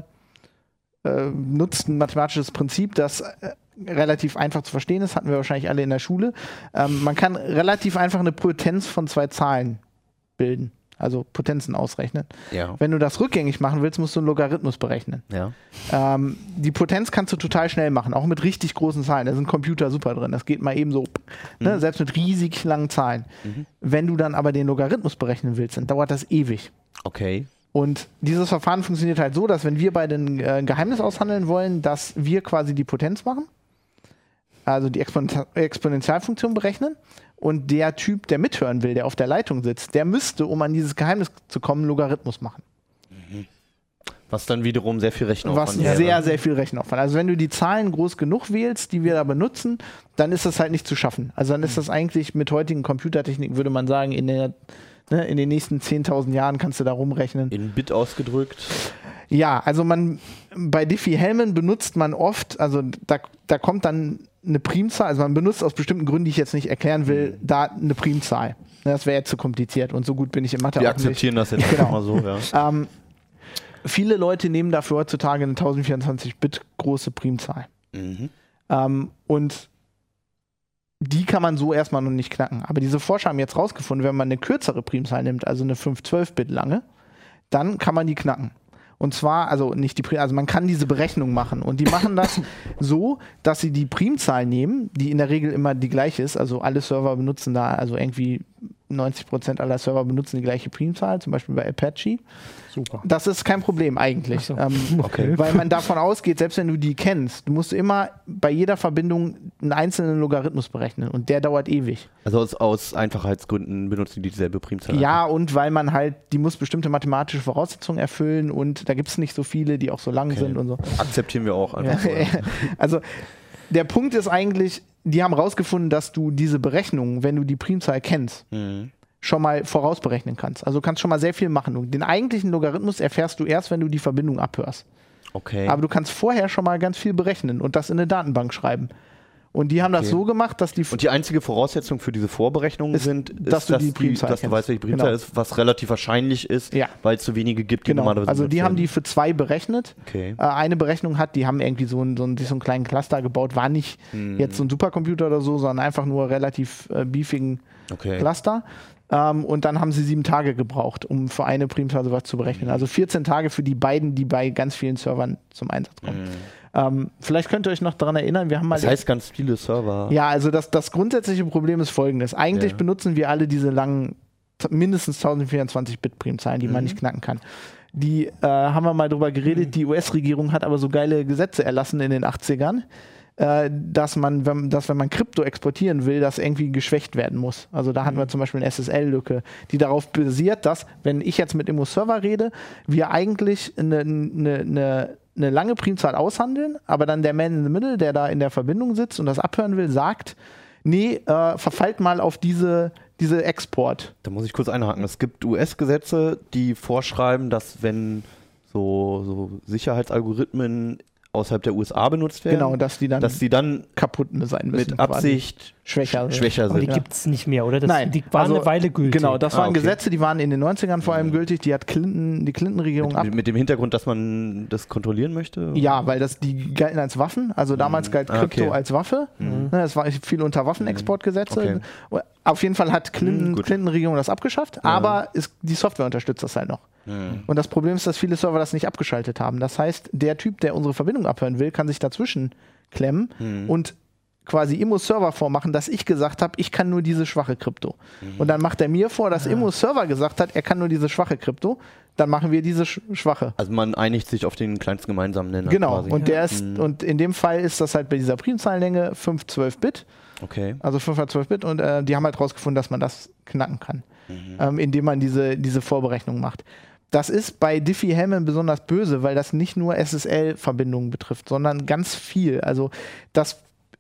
nutzt ein mathematisches Prinzip, das äh, relativ einfach zu verstehen ist, hatten wir wahrscheinlich alle in der Schule. Ähm, man kann relativ einfach eine Potenz von zwei Zahlen bilden. also Potenzen ausrechnen. Ja. Wenn du das rückgängig machen willst, musst du einen Logarithmus berechnen. Ja. Ähm, die Potenz kannst du total schnell machen, auch mit richtig großen Zahlen. Da sind Computer super drin. Das geht mal eben so, mhm. ne, selbst mit riesig langen Zahlen. Mhm. Wenn du dann aber den Logarithmus berechnen willst, dann dauert das ewig. Okay. Und dieses Verfahren funktioniert halt so, dass wenn wir beide ein äh, Geheimnis aushandeln wollen, dass wir quasi die Potenz machen, also die Expon- Exponentialfunktion berechnen, und der Typ, der mithören will, der auf der Leitung sitzt, der müsste, um an dieses Geheimnis zu kommen, einen Logarithmus machen. Was dann wiederum sehr viel Rechenaufwand Was wäre. sehr, sehr viel Rechenaufwand. Also wenn du die Zahlen groß genug wählst, die wir da benutzen, dann ist das halt nicht zu schaffen. Also dann ist das eigentlich mit heutigen Computertechniken, würde man sagen, in der Ne, in den nächsten zehntausend Jahren kannst du da rumrechnen. In Bit ausgedrückt? Ja, also man bei Diffie-Hellman benutzt man oft, also da, da kommt dann eine Primzahl, also man benutzt aus bestimmten Gründen, die ich jetzt nicht erklären will, mhm. da eine Primzahl. Das wäre jetzt zu kompliziert und so gut bin ich in Mathe Wir auch nicht. Wir akzeptieren das jetzt genau. einfach mal so, ja. Ähm, viele Leute nehmen dafür heutzutage eine tausendvierundzwanzig Bit große Primzahl. Mhm. Ähm, und die kann man so erstmal noch nicht knacken. Aber diese Forscher haben jetzt rausgefunden, wenn man eine kürzere Primzahl nimmt, also eine fünf zwölf Bit lange, dann kann man die knacken. Und zwar, also nicht die, also man kann diese Berechnung machen. Und die machen das so, dass sie die Primzahl nehmen, die in der Regel immer die gleiche ist. Also alle Server benutzen da, also irgendwie neunzig Prozent aller Server benutzen die gleiche Primzahl, zum Beispiel bei Apache. Super. Das ist kein Problem eigentlich. So. Ähm, Okay. Weil man davon ausgeht, selbst wenn du die kennst, du musst immer bei jeder Verbindung einen einzelnen Logarithmus berechnen und der dauert ewig. Also aus, aus Einfachheitsgründen benutzen die dieselbe Primzahl. Ja, und weil man halt, die muss bestimmte mathematische Voraussetzungen erfüllen und da gibt es nicht so viele, die auch so lang Okay. sind und so. Akzeptieren wir auch einfach. Ja, so. also der Punkt ist eigentlich, die haben rausgefunden, dass du diese Berechnungen, wenn du die Primzahl kennst, Mhm. schon mal vorausberechnen kannst. Also du kannst schon mal sehr viel machen. Und den eigentlichen Logarithmus erfährst du erst, wenn du die Verbindung abhörst. Okay. Aber du kannst vorher schon mal ganz viel berechnen und das in eine Datenbank schreiben. Und die haben Okay. das so gemacht, dass die... Und die einzige Voraussetzung für diese Vorberechnungen Ist, sind, ist, dass du die Primzahl dass du kennst. weißt, welche Primzahl Genau. ist, was relativ wahrscheinlich ist, Ja. weil es zu wenige gibt, die Genau, normalerweise also die benutzt haben die werden. für zwei berechnet. Okay. Äh, eine Berechnung hat, die haben irgendwie so, ein, so, ein, sich so einen kleinen Cluster gebaut, war nicht Hm. jetzt so ein Supercomputer oder so, sondern einfach nur relativ äh, beefigen Okay. Cluster. Ähm, und dann haben sie sieben Tage gebraucht, um für eine Primzahl sowas zu berechnen. Also vierzehn Tage für die beiden, die bei ganz vielen Servern zum Einsatz kommen. Mhm. Ähm, vielleicht könnt ihr euch noch daran erinnern, wir haben mal... Das heißt ganz viele Server. ja, also das, das grundsätzliche Problem ist folgendes. Eigentlich Ja. benutzen wir alle diese langen, t- mindestens tausendvierundzwanzig Bit Primzahlen, die man Mhm. nicht knacken kann. Die äh, haben wir mal drüber geredet, die U S-Regierung hat aber so geile Gesetze erlassen in den achtzigern, äh, dass man, wenn, dass wenn man Krypto exportieren will, das irgendwie geschwächt werden muss. Also da hatten wir zum Beispiel eine S S L-Lücke, die darauf basiert, dass, wenn ich jetzt mit Immo Server rede, wir eigentlich eine, eine, eine, eine lange Primzahl aushandeln, aber dann der Man in the Middle, der da in der Verbindung sitzt und das abhören will, sagt, nee, äh, verfallt mal auf diese, diese Export. Da muss ich kurz einhaken. Es gibt U S-Gesetze, die vorschreiben, dass wenn so, so Sicherheitsalgorithmen außerhalb der U S A benutzt werden, Genau, dass die dann dass die dann kaputt sein müssen. mit Absicht schwächer sind. schwächer Aber die sind. Ja. gibt es nicht mehr, oder? Das, Nein, die waren also, eine Weile gültig. Genau, das Ah, waren okay. Gesetze, die waren in den neunzigern vor allem gültig. Die hat Clinton, die Clinton-Regierung ab. Mit, mit dem Hintergrund, dass man das kontrollieren möchte? Ja, weil das die galten als Waffen. Also damals galt Ah, Krypto okay. als Waffe. Mhm. Ne, es war viel unter Waffenexportgesetze. Okay. Auf jeden Fall hat Clinton, Mhm, gut. Clinton-Regierung das abgeschafft, aber ist, die Software unterstützt das halt noch. Mhm. Und das Problem ist, dass viele Server das nicht abgeschaltet haben. Das heißt, der Typ, der unsere Verbindung abhören will, kann sich dazwischen klemmen Mhm. und quasi Immo-Server vormachen, dass ich gesagt habe, ich kann nur diese schwache Krypto. Und dann macht er mir vor, dass Immo-Server gesagt hat, er kann nur diese schwache Krypto. Dann machen wir diese sch schwache. Also man einigt sich auf den kleinsten gemeinsamen Nenner. Genau. Quasi. Und der ist, Mhm. und in dem Fall ist das halt bei dieser Primzahllänge fünf zwölf Bit, Okay. also fünfhundertzwölf Bit, und äh, die haben halt rausgefunden, dass man das knacken kann, Mhm. ähm, indem man diese, diese Vorberechnung macht. Das ist bei Diffie-Hellman besonders böse, weil das nicht nur S S L-Verbindungen betrifft, sondern ganz viel. Also das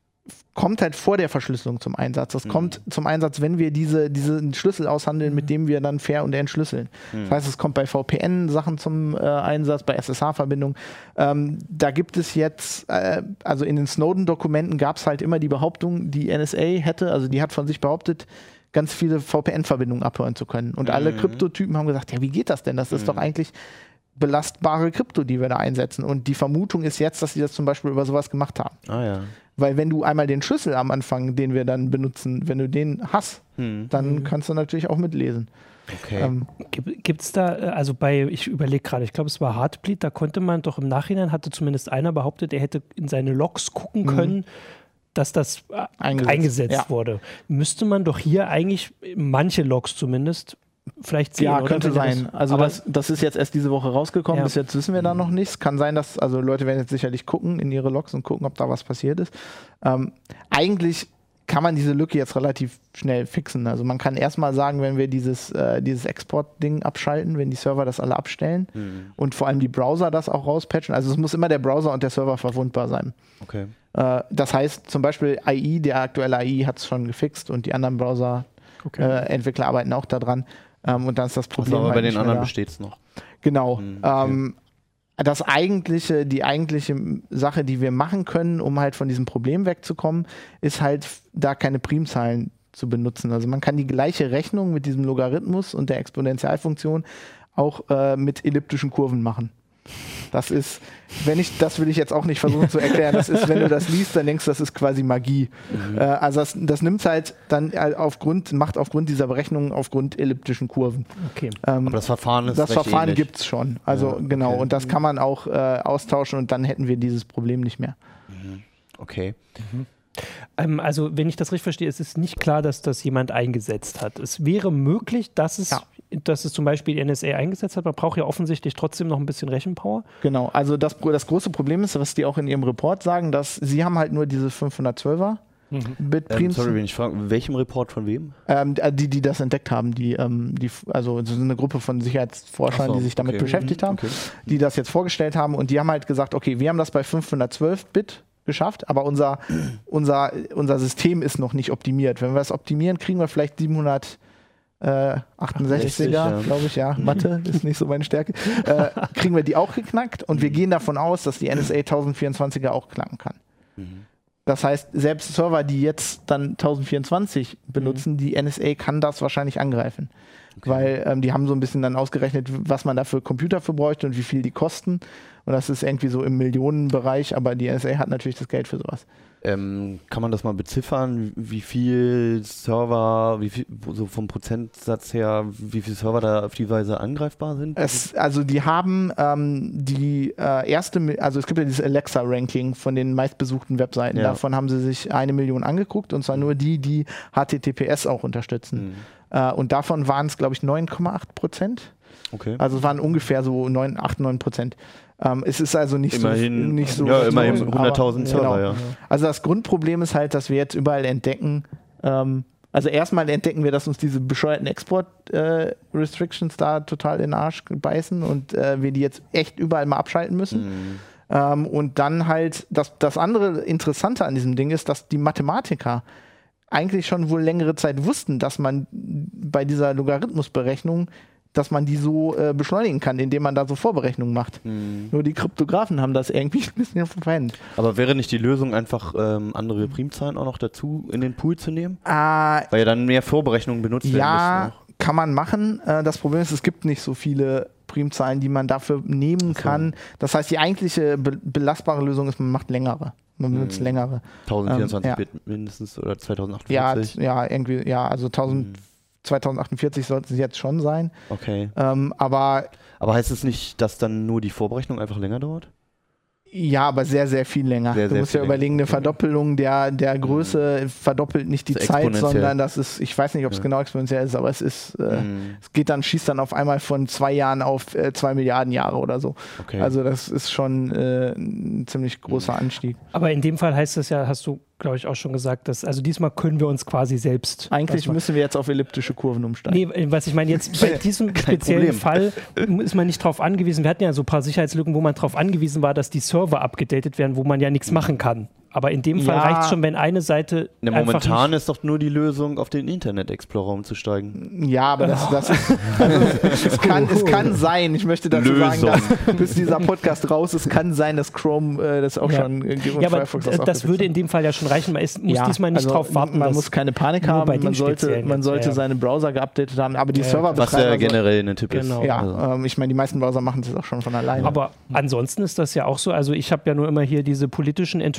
kommt halt vor der Verschlüsselung zum Einsatz. Das Mhm. kommt zum Einsatz, wenn wir diese, diesen Schlüssel aushandeln, mit dem wir dann fair und entschlüsseln. Mhm. Das heißt, es kommt bei V P N-Sachen zum äh, Einsatz, bei S S H-Verbindungen. Ähm, da gibt es jetzt, äh, also in den Snowden-Dokumenten gab es halt immer die Behauptung, die N S A hätte, also die hat von sich behauptet, ganz viele V P N-Verbindungen abhören zu können. Und alle Mhm. Kryptotypen haben gesagt, ja, wie geht das denn? Das ist doch eigentlich belastbare Krypto, die wir da einsetzen. Und die Vermutung ist jetzt, dass sie das zum Beispiel über sowas gemacht haben. Ah ja. Weil wenn du einmal den Schlüssel am Anfang, den wir dann benutzen, wenn du den hast, Mhm. dann kannst du natürlich auch mitlesen. Okay. Ähm, Gibt es da, äh, also bei, ich überlege gerade, ich glaube, es war Heartbleed, da konnte man doch im Nachhinein, hatte zumindest einer behauptet, er hätte in seine Logs gucken können, mhm. dass das äh, eingesetzt, eingesetzt ja. wurde. Müsste man doch hier eigentlich, manche Logs zumindest, vielleicht sehen, ja, oder? könnte sein. Das, also das, das ist jetzt erst diese Woche rausgekommen, ja. bis jetzt wissen wir da noch nichts. Kann sein, dass, also Leute werden jetzt sicherlich gucken in ihre Logs und gucken, ob da was passiert ist. Ähm, eigentlich kann man diese Lücke jetzt relativ schnell fixen. Also man kann erstmal sagen, wenn wir dieses, äh, dieses Export-Ding abschalten, wenn die Server das alle abstellen mhm. und vor allem die Browser das auch rauspatchen. Also es muss immer der Browser und der Server verwundbar sein. Okay. Äh, das heißt zum Beispiel I E, der aktuelle I E hat es schon gefixt und die anderen Browser-Entwickler okay. äh, arbeiten auch daran. Ähm, und dann ist das Problem. Also aber halt bei den anderen da. besteht es noch. Genau. Mhm, okay. ähm, das eigentliche, die eigentliche Sache, die wir machen können, um halt von diesem Problem wegzukommen, ist halt da keine Primzahlen zu benutzen. Also man kann die gleiche Rechnung mit diesem Logarithmus und der Exponentialfunktion auch äh, mit elliptischen Kurven machen. Das ist, wenn ich, das will ich jetzt auch nicht versuchen zu erklären, das ist, wenn du das liest, dann denkst du, das ist quasi Magie. Mhm. Äh, also das, das nimmt halt dann aufgrund, macht aufgrund dieser Berechnungen aufgrund elliptischen Kurven. Okay. Ähm, Aber das Verfahren ist Das recht Verfahren gibt es schon. Also ja, okay. genau, und das kann man auch äh, austauschen und dann hätten wir dieses Problem nicht mehr. Mhm. Okay. Mhm. Ähm, also, wenn ich das richtig verstehe, ist es nicht klar, dass das jemand eingesetzt hat. Es wäre möglich, dass es, ja. dass es zum Beispiel die N S A eingesetzt hat. Man braucht ja offensichtlich trotzdem noch ein bisschen Rechenpower. Genau, also das, das große Problem ist, was die auch in ihrem Report sagen, dass sie haben halt nur diese fünfhundertzwölfer mhm. Bit ähm, sorry, wenn ich frage, welchem Report von wem? Ähm, die, die das entdeckt haben, die, ähm, die also so eine Gruppe von Sicherheitsforschern, so, die sich damit okay. beschäftigt haben, okay. die das jetzt vorgestellt haben und die haben halt gesagt, okay, wir haben das bei fünfhundertzwölf Bit geschafft, aber unser, unser, unser System ist noch nicht optimiert. Wenn wir das optimieren, kriegen wir vielleicht siebenhundertachtundsechziger, ja. glaube ich, ja, Mathe ist nicht so meine Stärke, äh, kriegen wir die auch geknackt und wir gehen davon aus, dass die N S A tausendvierundzwanziger auch knacken kann. Mhm. Das heißt, selbst Server, die jetzt dann tausendvierundzwanzig benutzen, mhm. die N S A kann das wahrscheinlich angreifen. Okay. Weil ähm, die haben so ein bisschen dann ausgerechnet, was man da für Computer für bräuchte und wie viel die kosten. Und das ist irgendwie so im Millionenbereich, aber die N S A hat natürlich das Geld für sowas. Ähm, kann man das mal beziffern, wie viel Server, wie viel, so vom Prozentsatz her, wie viele Server da auf die Weise angreifbar sind? Es, also die haben ähm, die äh, erste, also es gibt ja dieses Alexa-Ranking von den meistbesuchten Webseiten, ja. davon haben sie sich eine Million angeguckt und zwar nur die, die H T T P S auch unterstützen. Mhm. Äh, und davon waren es, glaube ich, neun Komma acht Prozent. Okay. Also es waren ungefähr so neun, acht, neun Prozent. Ähm, es ist also nicht immerhin, so... Nicht so ja, immerhin hunderttausend Server, genau. ja. Also das Grundproblem ist halt, dass wir jetzt überall entdecken, ähm, also erstmal entdecken wir, dass uns diese bescheuerten Export-Restrictions äh, da total in den Arsch beißen und äh, wir die jetzt echt überall mal abschalten müssen. Mhm. Ähm, und dann halt, das, das andere Interessante an diesem Ding ist, dass die Mathematiker eigentlich schon wohl längere Zeit wussten, dass man bei dieser Logarithmusberechnung dass man die so äh, beschleunigen kann, indem man da so Vorberechnungen macht. Mhm. Nur die Kryptografen haben das irgendwie ein bisschen verwendet. Aber wäre nicht die Lösung, einfach ähm, andere Primzahlen auch noch dazu in den Pool zu nehmen? Äh, Weil ja dann mehr Vorberechnungen benutzt ja, werden müssen. Ja, kann man machen. Äh, das Problem ist, es gibt nicht so viele Primzahlen, die man dafür nehmen so. kann. Das heißt, die eigentliche be- belastbare Lösung ist, man macht längere. Man benutzt hm. längere. tausendvierundzwanzig ähm, Bit ja. mindestens oder zweitausendachtundvierzig? Ja, ja, irgendwie, ja, also tausend. Hm. zweitausendachtundvierzig sollten sie jetzt schon sein. Okay. Ähm, aber, aber heißt es nicht, dass dann nur die Vorberechnung einfach länger dauert? Ja, aber sehr, sehr viel länger. Sehr, du musst ja überlegen, länger. Eine Verdoppelung der, der Größe mhm. verdoppelt nicht die Zeit, sondern das ist, ich weiß nicht, ob es ja. genau exponentiell ist, aber es ist, äh, mhm. es geht dann, schießt dann auf einmal von zwei Jahren auf äh, zwei Milliarden Jahre oder so. Okay. Also das ist schon äh, ein ziemlich großer Anstieg. Aber in dem Fall heißt das ja, hast du, glaube ich, auch schon gesagt, dass, also diesmal können wir uns quasi selbst... Eigentlich müssen wir jetzt auf elliptische Kurven umsteigen. Nee, was ich meine, jetzt bei diesem speziellen Fall ist man nicht drauf angewiesen, wir hatten ja so ein paar Sicherheitslücken, wo man drauf angewiesen war, dass die Server abgedatet werden, wo man ja nichts machen kann. Aber in dem Fall ja. reicht es schon, wenn eine Seite. Ne, momentan nicht ist doch nur die Lösung, auf den Internet Explorer umzusteigen. Ja, aber das, das ist. Also, es, kann, es kann sein, ich möchte dazu Lösung. sagen, dass bis dieser Podcast raus ist, kann sein, dass Chrome äh, das auch ja. schon äh, Ja, aber das, das würde in dem Fall ja schon reichen. Man ist, muss ja, diesmal nicht also drauf warten. Man muss keine Panik haben, man sollte, man sollte ja. seine Browser geupdatet haben, aber die ja, Serverbetreiber. Was ja generell ein Tipp genau. ist. Ja, also. ähm, ich meine, die meisten Browser machen das auch schon von alleine. Aber ansonsten ist das ja auch so. Also, ich habe ja nur immer hier diese politischen Enthüllungen da,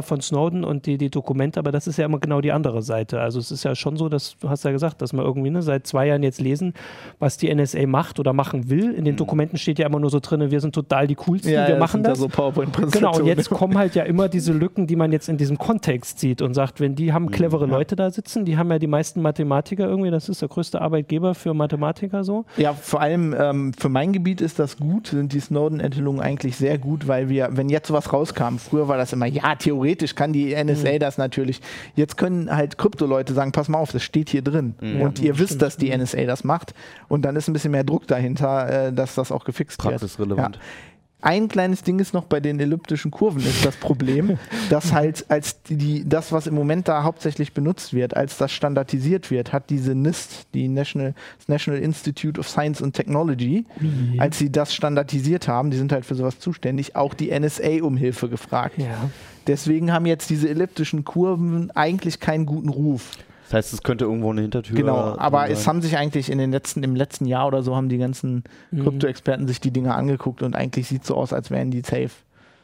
ja, von Snowden und die, die Dokumente, aber das ist ja immer genau die andere Seite. Also es ist ja schon so, dass, du hast ja gesagt, dass wir irgendwie ne, seit zwei Jahren jetzt lesen, was die N S A macht oder machen will. In den Dokumenten steht ja immer nur so drin, wir sind total die Coolsten, Ja, wir ja, machen sind das. Da so Genau, und jetzt kommen halt ja immer diese Lücken, die man jetzt in diesem Kontext sieht und sagt, wenn die haben clevere Ja. Leute da sitzen, die haben ja die meisten Mathematiker irgendwie, das ist der größte Arbeitgeber für Mathematiker so. Ja, vor allem ähm, für mein Gebiet ist das gut, sind die Snowden-Enthüllungen eigentlich sehr gut, weil wir, wenn jetzt sowas rauskam, früher war das immer, ja, theoretisch kann die N S A mhm. das natürlich. Jetzt können halt Krypto-Leute sagen, pass mal auf, das steht hier drin. Mhm. Und Ja, ihr wisst, stimmt. dass die N S A das macht. Und dann ist ein bisschen mehr Druck dahinter, äh, dass das auch gefixt wird. Praxisrelevant. Ja. Ein kleines Ding ist noch bei den elliptischen Kurven ist das Problem, dass halt als die, die das, was im Moment da hauptsächlich benutzt wird, als das standardisiert wird, hat diese NIST, die National, National Institute of Science and Technology, Mhm. als sie das standardisiert haben, die sind halt für sowas zuständig, auch die N S A um Hilfe gefragt. Ja. Deswegen haben jetzt diese elliptischen Kurven eigentlich keinen guten Ruf. Das heißt, es könnte irgendwo eine Hintertür Genau, aber drin es sein. haben sich eigentlich in den letzten, im letzten Jahr oder so haben die ganzen Mhm. Krypto-Experten sich die Dinger angeguckt und eigentlich sieht es so aus, als wären die safe.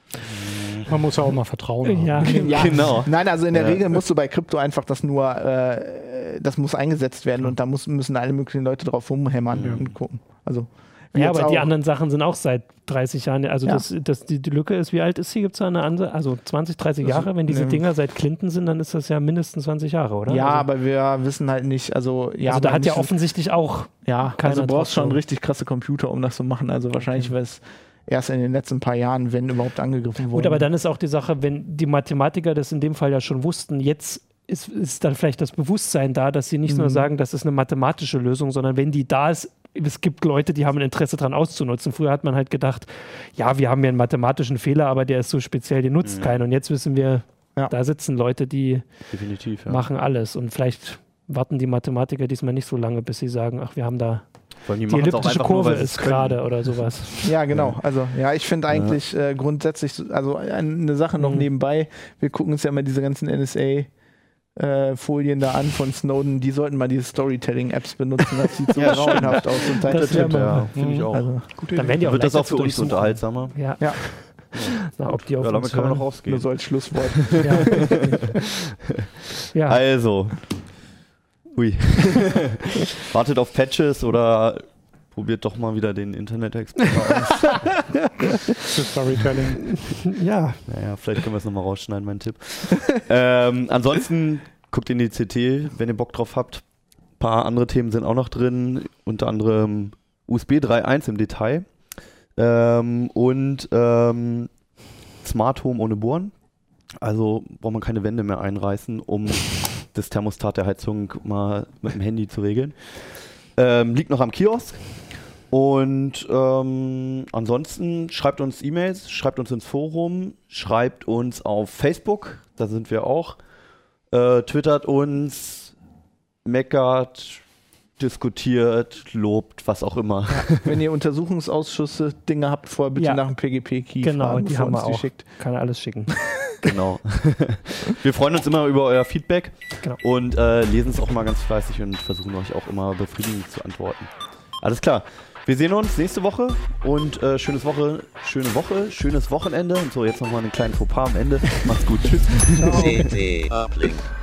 Man muss ja auch mal vertrauen. Ja. haben. Ja, Genau. Nein, also in der Ja. Regel musst du bei Krypto einfach das nur, äh, das muss eingesetzt werden und da muss, müssen alle möglichen Leute drauf rumhämmern Ja. und gucken. Also wie Ja, jetzt aber die auch. anderen Sachen sind auch seit dreißig Jahren. Also Ja. das, das, die, die Lücke ist, wie alt ist sie? Gibt es da eine andere? Also zwanzig, dreißig Das- Jahre? Wenn diese ne. Dinger seit Clinton sind, dann ist das ja mindestens zwanzig Jahre, oder? Ja, also, aber wir wissen halt nicht, also ja, also da aber hat ja nicht- offensichtlich auch ja, keiner also du brauchst drauf schon so. richtig krasse Computer, um das zu machen. Also wahrscheinlich wäre es erst in den letzten paar Jahren, wenn überhaupt angegriffen wurde. Gut, aber dann ist auch die Sache, wenn die Mathematiker das in dem Fall ja schon wussten, jetzt ist, ist dann vielleicht das Bewusstsein da, dass sie nicht Mhm. nur sagen, das ist eine mathematische Lösung, sondern wenn die da ist, es gibt Leute, die haben ein Interesse daran auszunutzen. Früher hat man halt gedacht, ja, wir haben hier einen mathematischen Fehler, aber der ist so speziell, den nutzt Mhm. keiner. Und jetzt wissen wir, Ja. da sitzen Leute, die Definitiv, ja. machen alles. Und vielleicht warten die Mathematiker diesmal nicht so lange, bis sie sagen, ach, wir haben da, Vor allem, die machen's auch elliptische einfach nur, Kurve weil sie's ist können. gerade oder sowas. Ja, genau. Also, ja, ich finde eigentlich äh, grundsätzlich, so- also eine Sache noch Mhm. nebenbei, wir gucken uns ja mal diese ganzen N S A-Folien da an von Snowden, die sollten mal diese Storytelling-Apps benutzen, das sieht so Ja, grauenhaft aus. Und Das das wär wird, mal- Ja, finde ich Mhm. auch. also, Dann werden die auch Wird das leichter auch für zu uns durchsuchen. unterhaltsamer? Ja. Ja. Na, ob die auf Ja, damit uns kann man hören. noch nur rausgehen. so als Schlusswort. Ja. ja. Also. Hui. Wartet auf Patches oder probiert doch mal wieder den Internet Explorer aus. Für Storytelling. ja. Naja, vielleicht können wir es nochmal rausschneiden, mein Tipp. ähm, ansonsten guckt in die C T, wenn ihr Bock drauf habt. Ein paar andere Themen sind auch noch drin, unter anderem U S B drei Punkt eins im Detail ähm, und ähm, Smart Home ohne Bohren. Also braucht man keine Wände mehr einreißen, um das Thermostat der Heizung mal mit dem Handy zu regeln. Ähm, liegt noch am Kiosk. Und ähm, ansonsten schreibt uns E-Mails, schreibt uns ins Forum, schreibt uns auf Facebook, da sind wir auch. Äh, twittert uns, meckert, diskutiert, lobt, was auch immer. Wenn ihr Untersuchungsausschüsse Dinge habt, vorher bitte Ja. nach dem P G P-Key Genau, fragen, die bevor haben wir uns die auch. schickt. Kann er alles schicken. Genau. Wir freuen uns immer über euer Feedback Genau. und äh, lesen es auch immer ganz fleißig und versuchen euch auch immer befriedigend zu antworten. Alles klar. Wir sehen uns nächste Woche und äh, schönes Woche, schöne Woche, schönes Wochenende und so jetzt nochmal einen kleinen Fauxpas am Ende. Macht's gut. Tschüss. C T Uplink.